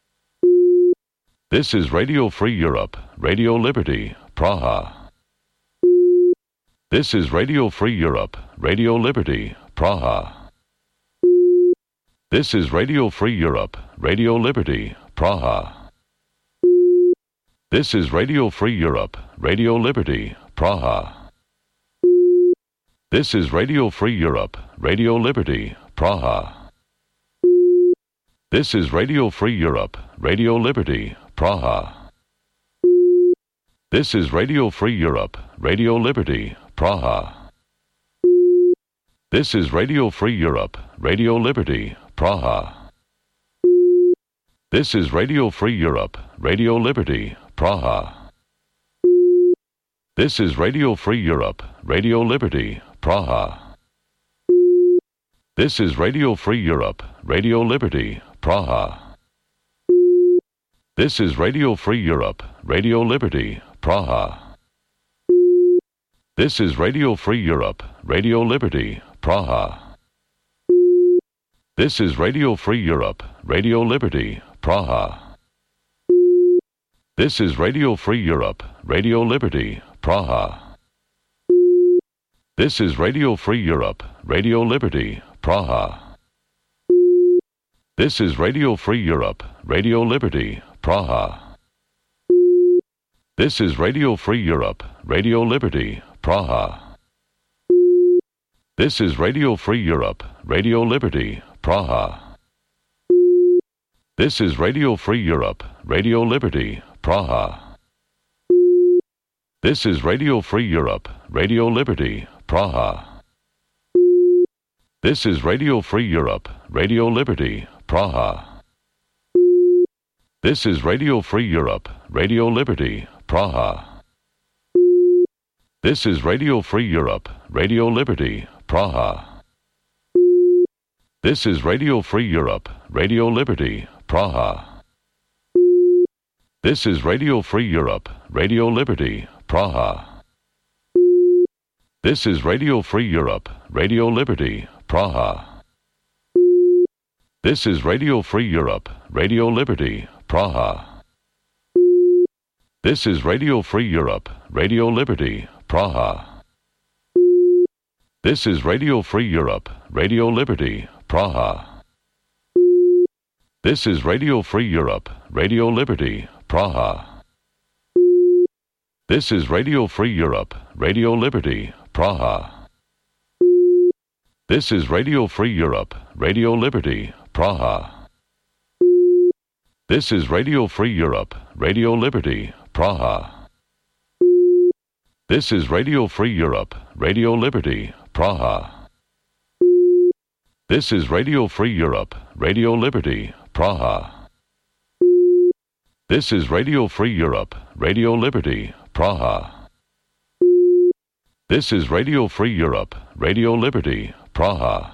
This is Radio Free Europe, Radio Liberty, Praha. This is Radio Free Europe, Radio Liberty, Praha. This is Radio Free Europe, Radio Liberty, Praha. This is Radio Free Europe, Radio Liberty, Praha. This is Radio Free Europe, Radio Liberty, Praha. This is Radio Free Europe, Radio Liberty, Praha. This is Radio Free Europe, Radio Liberty, Praha. This is Radio Free Europe, Radio Liberty, Praha. This is Radio Free Europe, Radio Liberty, Praha. This is Radio Free Europe, Radio Liberty, Praha. This is Radio Free Europe, Radio Liberty, Praha. This is Radio Free Europe, Radio Liberty, Praha. This is Radio Free Europe, Radio Liberty, Praha. This is Radio Free Europe, Radio Liberty, Praha. This is Radio Free Europe, Radio Liberty, Praha. This is Radio Free Europe, Radio Liberty, Praha. This is Radio Free Europe, Radio Liberty, Praha. This is Radio Free Europe, Radio Liberty, Praha. This is Radio Free Europe, Radio Liberty, Praha. This is Radio Free Europe, Radio Liberty, Praha. This is Radio Free Europe, Radio Liberty, Praha. This is Radio Free Europe, Radio Liberty, Praha. This is Radio Free Europe, Radio Liberty, Praha. This is Radio Free Europe, Radio Liberty, Praha. This is Radio Free Europe, Radio Liberty, Praha. This is Radio Free Europe, Radio Liberty, Praha. This is Radio Free Europe, Radio Liberty, Praha. This is Radio Free Europe, Radio Liberty, Praha. This is Radio Free Europe, Radio Liberty, Praha. This is Radio Free Europe, Radio Liberty, Praha. This is Radio Free Europe, Radio Liberty, Praha. This is Radio Free Europe, Radio Liberty, Praha. This is Radio Free Europe, Radio Liberty, Praha. This is Radio Free Europe, Radio Liberty, Praha. This is Radio Free Europe, Radio Liberty, Praha. This is Radio Free Europe, Radio Liberty, Praha. This is Radio Free Europe, Radio Liberty, Praha. This is Radio Free Europe, Radio Liberty, Praha.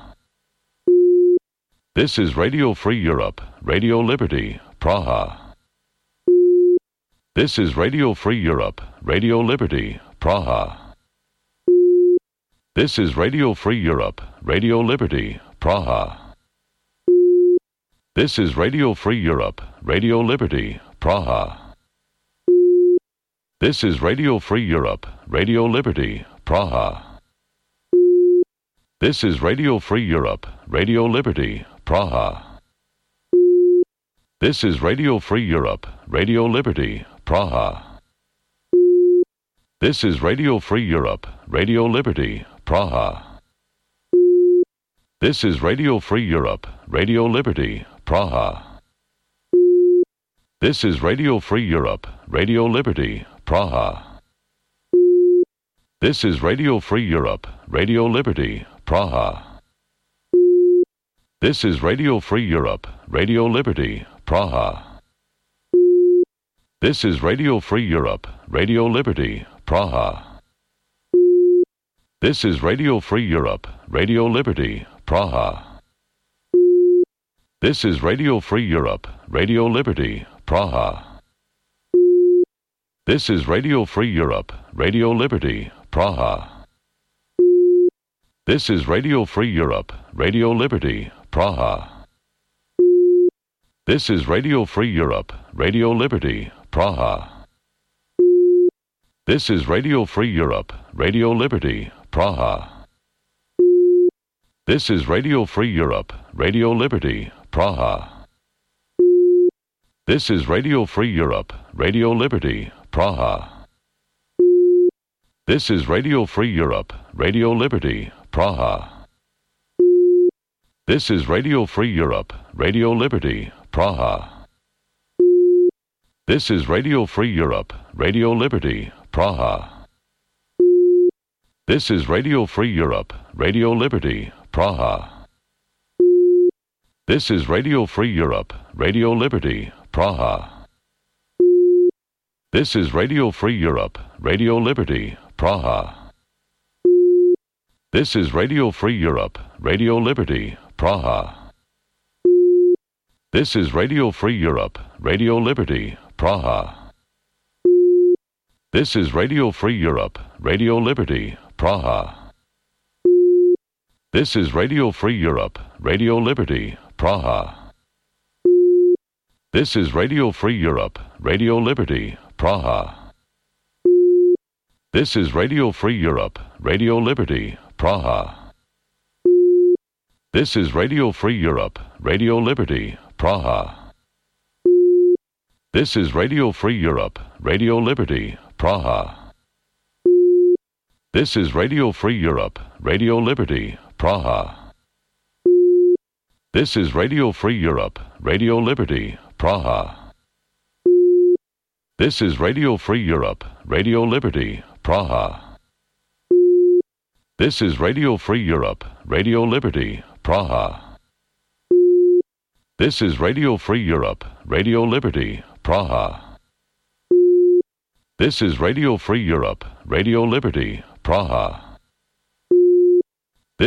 This is Radio Free Europe, Radio Liberty, Praha. This is Radio Free Europe, Radio Liberty, Praha. This is Radio Free Europe, Radio Liberty, Praha. This is Radio Free Europe, Radio Liberty, Praha. This is Radio Free Europe, Radio Liberty, Praha. This is Radio Free Europe, Radio Liberty, Praha. This is Radio Free Europe, Radio Liberty, Praha. This is Radio Free Europe, Radio Liberty, Praha. This is Radio Free Europe, Radio Liberty, Praha. This is Radio Free Europe, Radio Liberty, Praha. This is Radio Free Europe, Radio Liberty, Praha. This is Radio Free Europe, Radio Liberty, Praha. This is Radio Free Europe, Radio Liberty, Praha. This is Radio Free Europe, Radio Liberty, Praha. This is Radio Free Europe, Radio Liberty, Praha. This is Radio Free Europe, Radio Liberty, Praha. This is Radio Free Europe, Radio Liberty, Praha. This is Radio Free Europe, Radio Liberty, Praha. This is Radio Free Europe, Radio Liberty, Praha. This is Radio Free Europe, Radio Liberty, Praha. This is Radio Free Europe, Radio Liberty, Praha. This is Radio Free Europe, Radio Liberty, Praha. This is Radio Free Europe, Radio Liberty, Praha. This is Radio Free Europe, Radio Liberty, Praha. This is Radio Free Europe, Radio Liberty, Praha. This is Radio Free Europe, Radio Liberty, Praha. This is Radio Free Europe, Radio Liberty, Praha. This is Radio Free Europe, Radio Liberty, Praha. This is Radio Free Europe, Radio Liberty, Praha. This is Radio Free Europe, Radio Liberty, Praha. This is Radio Free Europe, Radio Liberty, Praha. This is Radio Free Europe, Radio Liberty, Praha. This is Radio Free Europe, Radio Liberty, Praha. This is Radio Free Europe, Radio Liberty, Praha. This is Radio Free Europe, Radio Liberty, Praha. This is Radio Free Europe, Radio Liberty, Praha. This is Radio Free Europe, Radio Liberty, Praha. This is Radio Free Europe, Radio Liberty, Praha. This is Radio Free Europe, Radio Liberty, Praha. This is Radio Free Europe, Radio Liberty, Praha. This is Radio Free Europe, Radio Liberty, Praha.